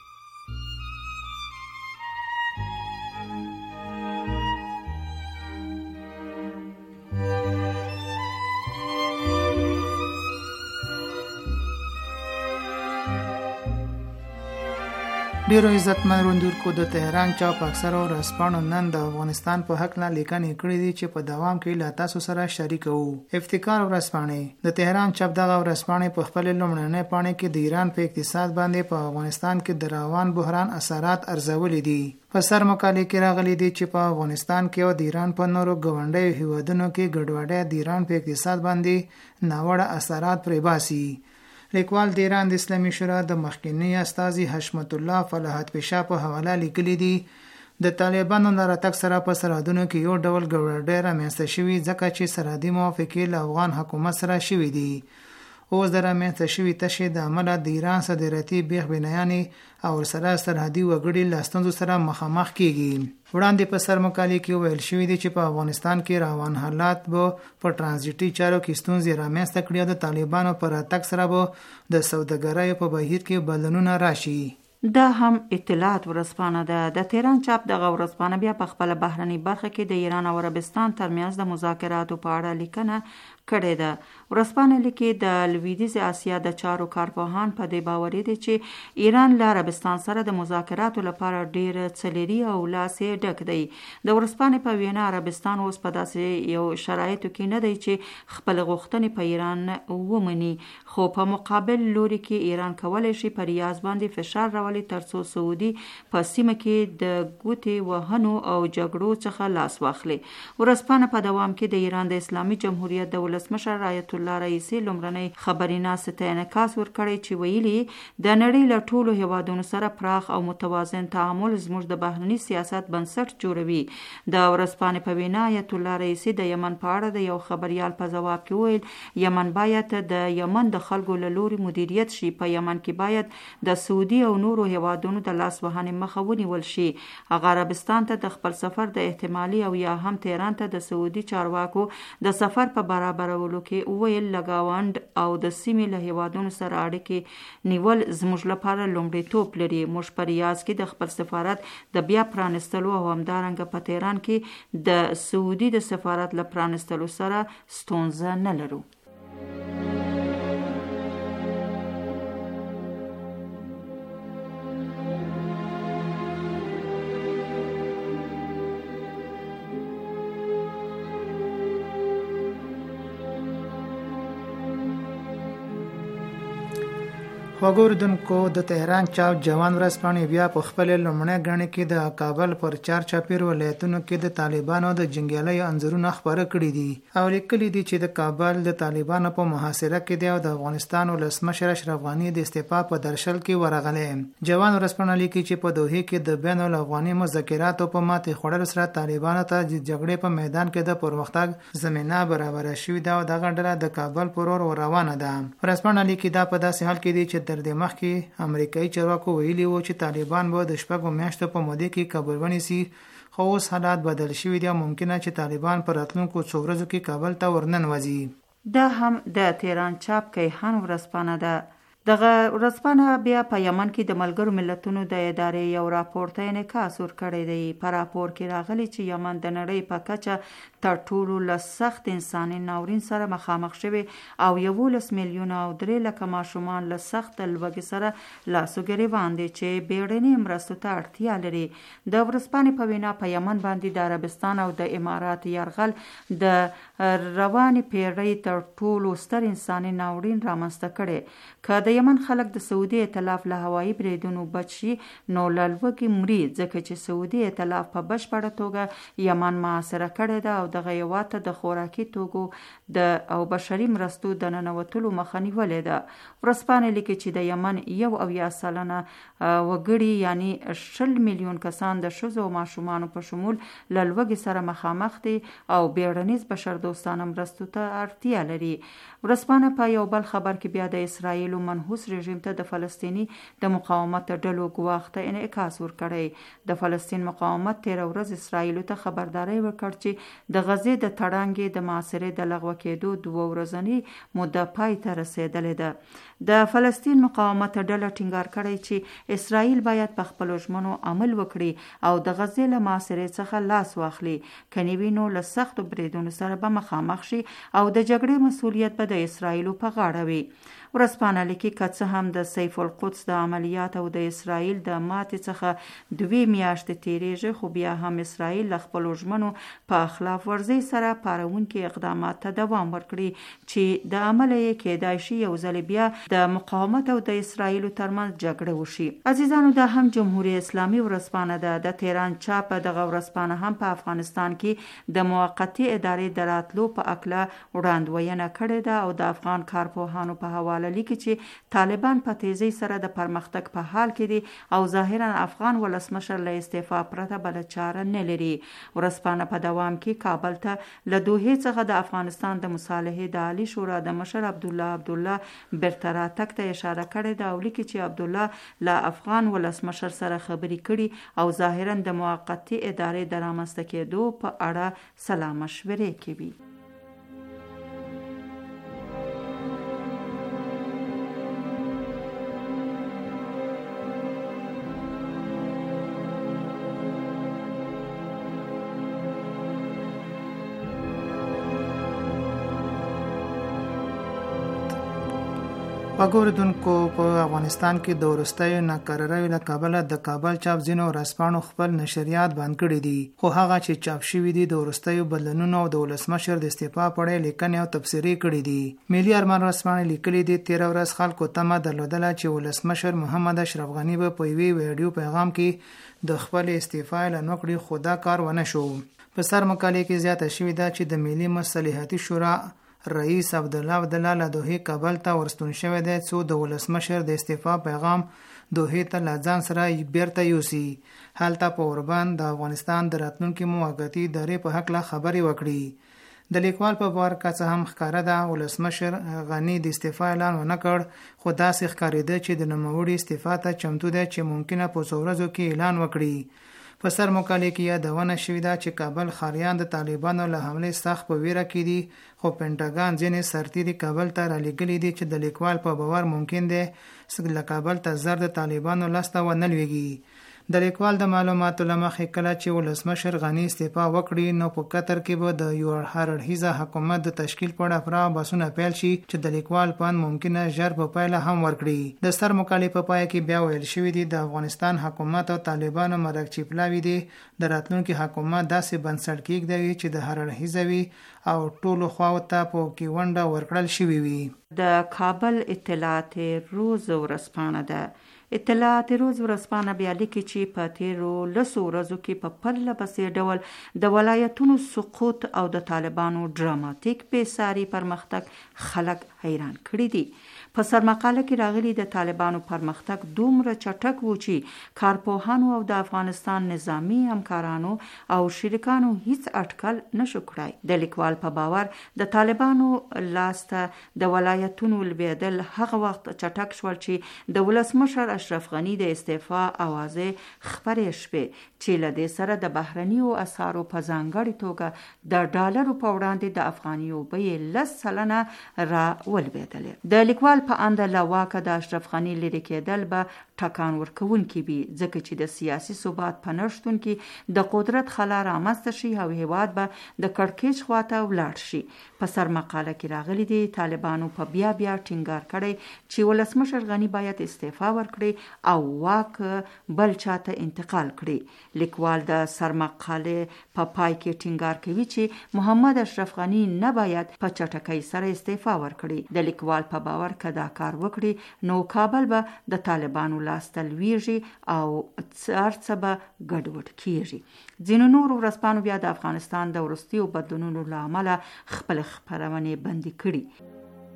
ډیرو عزتمن روندونکو، د تهران چاپ اکثره ورځپاڼو نن د افغانستان په حق نه لیکنې کړې دي چې په دوام کې له تاسو سره شریکو. افتکار ورځپاڼې د تهران چاپ دغه ورځپاڼې په خپل لومړنۍ پاڼه کې د ایران په اقتصاد باندې په افغانستان کې د روان بحران اثرات ارزولي دي. په سر مقالې کې راغلي دي چې په افغانستان کې او د ایران په نورو ګاونډیو هیوادونو کې ګډوډي د ایران په اقتصاد باندې ناوړه اثرات پرې باسي. لیکوال د ایران د اسلامي شورا د مخکنی استازي حشمت الله فلاحت پیشا په حواله لیکلي دي د طالبانو نه راتګ سره په سرحدونو کې یو ډول ګډوډي رامنځته شوې، ځکه چې سرحدي موافقې له افغان حکومت سره شوې دي. اوس د رامنځته شوې تشې د عمله د ایران صادراتي بیخ بنیانې او سره سرحدي وګړي له ستونزو سره مخامخ کیږي. وړاندې په سر مقالې کې ویل شوی دی چې په افغانستان کې روان حالات به په ترانزیټي چارو کې ستونزې رامنځته کړي او د طالبانو پر راتګ سره به د سوداګرۍ په بهیر کې بدلونونه راشي.
دا هم اطلاعات ورځپاڼه ده. د تهران چاپ دغه ورځپاڼه بیا په خپل بهرني برخه کې د ایران او عربستان ترمنځ د مذاکراتو په اړه لیکنه کړې ده. ورځپاڼه لیکي د لویدیځ اسیا د چارو کارپوهان په دې باوري دي چې ایران له عربستان سره د مذاکراتو لپاره ډیر څلیري او لاسې ډک دی. د ورځپاڼې په وینا عربستان اوس په داسې یو شرایطو کې نه دی چې خپل غوښتنې په ایران ومني، خو په مقابل لوري کې ایران کولی شي په ریاض باندې فشار راولي ترڅو سعودي په سیمه کې د ګوتې وهنو او جګړو څخه لاس واخلي. ورځپاڼه په دوام کې د ایران د اسلامي جمهوریت د ولس ولسمشر آیت الله رئیسی لومړنۍ خبري ناستې ته انعکاس ورکړی چې ویلي د نړۍ له ټولو هیوادونو سره پراخ او متوازن تعامل زموږ د بهرني سیاست بنسټ جوړوي. د ورځپاڼې په وینا آیت الله رئیسی د یمن په اړه د یو خبریال په جواب کې وویل یمن باید د یمن د خلکو له لوري مدیریت شي. په یمن کې باید د سعودي او نورو هیوادونو د لاس وهنې مخه ونیول شي. هغه عربستان ته د خپل سفر د احتمالي او یا هم تهران ته د سعودي چارواکو د سفر په برابرولو کې وویل لګاوند او د سیمې له هیوادونو سره اړیکې نیول زموږ لپاره لومړیتوب لري. موږ په ریاض کې د خپل سفارت د بیا پرانستلو او همدارنګه په تهران کې د سعودي د سفارت له پرانستلو سره ستونزه نه لرو.
وګوردونکو د تهران چاپ جوان ورځپاڼې بیا په خپل لومړنۍ غڼې کې د کابل پر چار چاپیر ولایتونو کې د طالبانو د جنگیالیو انځورونه خبره کړي دي او لیکلي دي چې د کابل د طالبانو په محاصره کې دی او د افغانستان ولسمشر اشرف غنی د استعفا په درشل کې ورغلی. جوان ورځپاڼه لیکي چې په دوحه کې د بین الافغاني مذاکراتو په ماتې خوړلو سره طالبانو ته د جګړې په میدان کې د پرمختګ زمینه برابره شوې ده او دغه ډله د کابل پر ور روانه ده. ورځپاڼه لیکي دا په داسې حال کې دي چې تر دې مخکې امریکایي چارواکو ویلي وو چې طالبان به د شپږو میاشتو په موده کې کابل ونیسي خو اوس حالات بدل شوي دي او ممکنه چې طالبان په راتلونکو څو ورځو کې کابل ته ورننوځي.
دا هم د تهران چاپ کیهان ورځپاڼه ده. دغه ورځپاڼه بیا په یمن کې د ملګرو ملتونو د ادارې یو راپور ته انعکاس ورکړی دی. په راپور کې راغلی چې یمن د نړۍ په کچه تر ټولو له سخت انساني ناورین سره مخامخ شوی او یولس میلیونه او درې لکه ماشومان له سخت لوږې سره لاسو ګریوان دي چې بیړنۍ مرستو ته اړتیا لري. د ورځپاڼې په وینا په یمن باندې د عربستان او د امارات یرغل د روانې پیړۍ تر ټولو ستر انساني ناورین رامنځته کړی. که د یمن خلک د سعودي ائتلاف له هوایي بریدونو بچ شي نو له لوږې مري ځکه چې سعودي ائتلاف په بشپړه توګه یمن محاصره کړی ده او دغه هیواد ته د خوراکي توکو د او بشري مرستو د ننوتلو مخه نیولې ده. ورځپاڼه لیکي چې د یمن یو اویا سلنه وګړي یعنی شل میلیون کسان د ښځو او ماشومانو په شمول له لوږې سره مخامخ دي او بیړنیز بشردوستانه مرستو ته اړتیا لري. ورځپاڼه په یو بل خبر کې بیا د اسرائیل منحوس رژیم ته د فلسطینی د مقاومت ډلو ګواښ ته انعکاس ورکړی. د فلسطین مقاومت تیر ورځ اسرائیل ته خبرداري ورکړ چې د غزې د تړانګې د محاصرې د لغوه کېدو دوه ورځنۍ موده پای ته رسیدلې ده. د فلسطین مقاومت ډله ټینګار کړی چې اسرائیل باید په خپلو ژمنو عمل وکړي او د غزې له محاصرې څخه لاس واخلي. که نه وي نو له سختو بریدونو سره به مخامخ شي او د جګړې مسؤلیت به د اسرائیلو په غاړه وي. ورځپاڼه لیکي که څه هم د سیف القدس د عملیات او د اسرائیل د ماتې څخه دوې میاشتې تیریږي خو بیا هم اسرائیل له خپلو ژمنو په خلاف ورزۍ سره پارونکي اقدامات ته دوام ورکړي چې د عمله یې کېدای شي یو ځل بیا د مقاومت او د اسرائیلو ترمنځ جګړه وشي. عزیزانو دا هم جمهوریت اسلامي ورځپاڼه ده. د تهران چاپ دغه ورځپاڼه هم په افغانستان کې د موقتي ادارې د راتلو په اکله وړاندوینه کړې ده او د افغان کارپوهانو په حواله لیکي چې طالبان په تیزی سره د پرمختګ په حال کې دي او ظاهرا افغان ولسمشر له استعفا پرته بل چاره نه لري. ورځپاڼه په دوام کې کابل ته له دوحې څخه د افغانستان د مصالحې د عالی شورا د مشر عبدالله عبدالله بیرته راتګ ته اشاره کړې ده او لیکي چې عبدالله له افغان ولسمشر سره خبرې کړي او ظاهرا د موقتي ادارې د رامنځته کېدو په اړه سلا مشورې کوي.
وګوردونکو په افغانستان کې د وروستیو ناکراریو له کبله د کابل چاپ ځینو ورځپاڼو خپل نشریات بند کړي دي خو هغه چې چاپ شوي دي د وروستیو بدلونونو او د ولسمشر د استعفا په اړه لیکنې او تبصرې کړي دي. ملي ارمان ورځپاڼه لیکلي دي تېره ورځ خلکو تمه درلودله چې ولسمشر محمد اشرف غنی به په یوې ویډیو پیغام کې د خپل استعفا اعلان وکړي خو دا کار ونه شو. په سر مقالې کې زیاته شوې ده چې د ملي مصالحتي شورا رئیس عبدالله عبدالله له دوحې کابل ته ورستون شوی دی څو د ولسمشر د استعفا پیغام دوحې ته له ځان سره بیرته یوسي. هلته په اوربند د افغانستان د راتلونکي موقتي ادارې په هکله خبرې وکړي. د لیکوال په باور که څه هم ښکاره ده ولسمشر غني د استعفا اعلان ونه کړ، خو داسې ښکارېده چې د نوموړي استعفا ته چمتو دی چې ممکنه په څو ورځو کې اعلان وکړي. په سر مقالې کې یادونه شوې ده چې کابل ښاریان د طالبانو له حملې سخت په ویره کې دي، خو پینټاګان ځینې سرتیري کابل ته رالیږلي دي چې د لیکوال په باور ممکن دی له کابل ته زر د طالبانو لاسته ونه لویږي. د لیکوال د معلوماتو له مخې کله چې ولسمشر غني استعفا وکړي نو په قطر کې به د یو هر اړخیزه حکومت د تشکیل په اړه پوره بحثونه پیل شي چې د لیکوال پند ممکنه ژر په پایله هم ورکړي. د سر مقالې په پای کې بیا ویل شوي دي د افغانستان حکومت او طالبانو مرګ چپلاوي دي، د راتلونکي حکومت داسې بنسټ کېږدوي چې د هر اړخیزه وي او ټولو خواو ته په کې ونډه ورکړل شوي وي.
د کابل اطلاعات روز ورځپاڼه ده. اطلاعات روز ورځپاڼه بیا لیکي چې په تیرو لسو ورځو کې په پرله پسې ډول د ولایتونو سقوط او د طالبانو ډراماتیک بېساري پرمختګ خلک حیران کړي دي. په سرمقاله کې راغلي د طالبانو پرمختګ دومره چټک و چې کارپوهانو او د افغانستان نظامی همکارانو او شریکانو هیڅ اټکل نشو کړای. د لیکوال په باور د طالبانو لاسته د ولایتونو لویدل هغه وخت چټک شول چې د ولسمشر اشرف غني د استعفا اوازې خبرې شوې چې له دې سره د بهرنیو اسعارو په ځانګړې توګه د ډالرو په وړاندې د افغانیو بیې لس سلنه را ولوېدلې. د لیکوال په انده له واکه د اشرف غني لرې کېدل به ټکان ورکوونکي وي، ځکه چې د سیاسي ثبات په نشتون کې د قدرت خلا رامنځته شي او هیواد به د کړکېچ خواته ولاړ شي. په سر مقاله کې راغلي دي طالبانو په بیا بیا ټینګار کړی چې ولسمشر غني باید استعفا ورکړي او واک بل چاته انتقال کړي. لیکوال د سر مقاله په پا پای کې ټینګار کوي چې محمد اشرف غني نه باید په چټکۍ سره استعفا ورکړي. د لیکوال په باور دا کار وکړي نو کابل به د طالبانو لاسته لویږي او څرڅه به ګډوډ کیږي. ځینو نورو ورځپاڼو بیا د افغانستان د وروستیو بدلونونو له امله خپل خپرونې بندي کړي.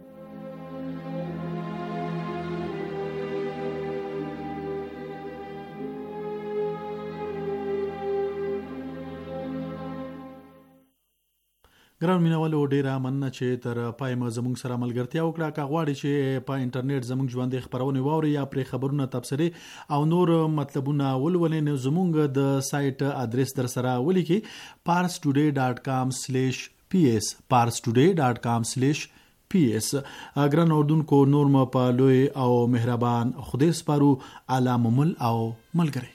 ګران مینوالو ډیره مننه چې تر پای مو زموږ سره ملګرتیا وکړه. که غواړئ چې په انټرنیټ زموږ ژوند خبرونه واورئ یا پرې خبرونه تبصرې او نور مطلبونه ولولئ نو زموږ د سایت ادرس در سره ولیکئ pars today dot com slash p s pars today dot com slash p s. ګران اوردونکو نور مو په لوی او مهربان خدای سپارو. اعلی ممل او ملګری.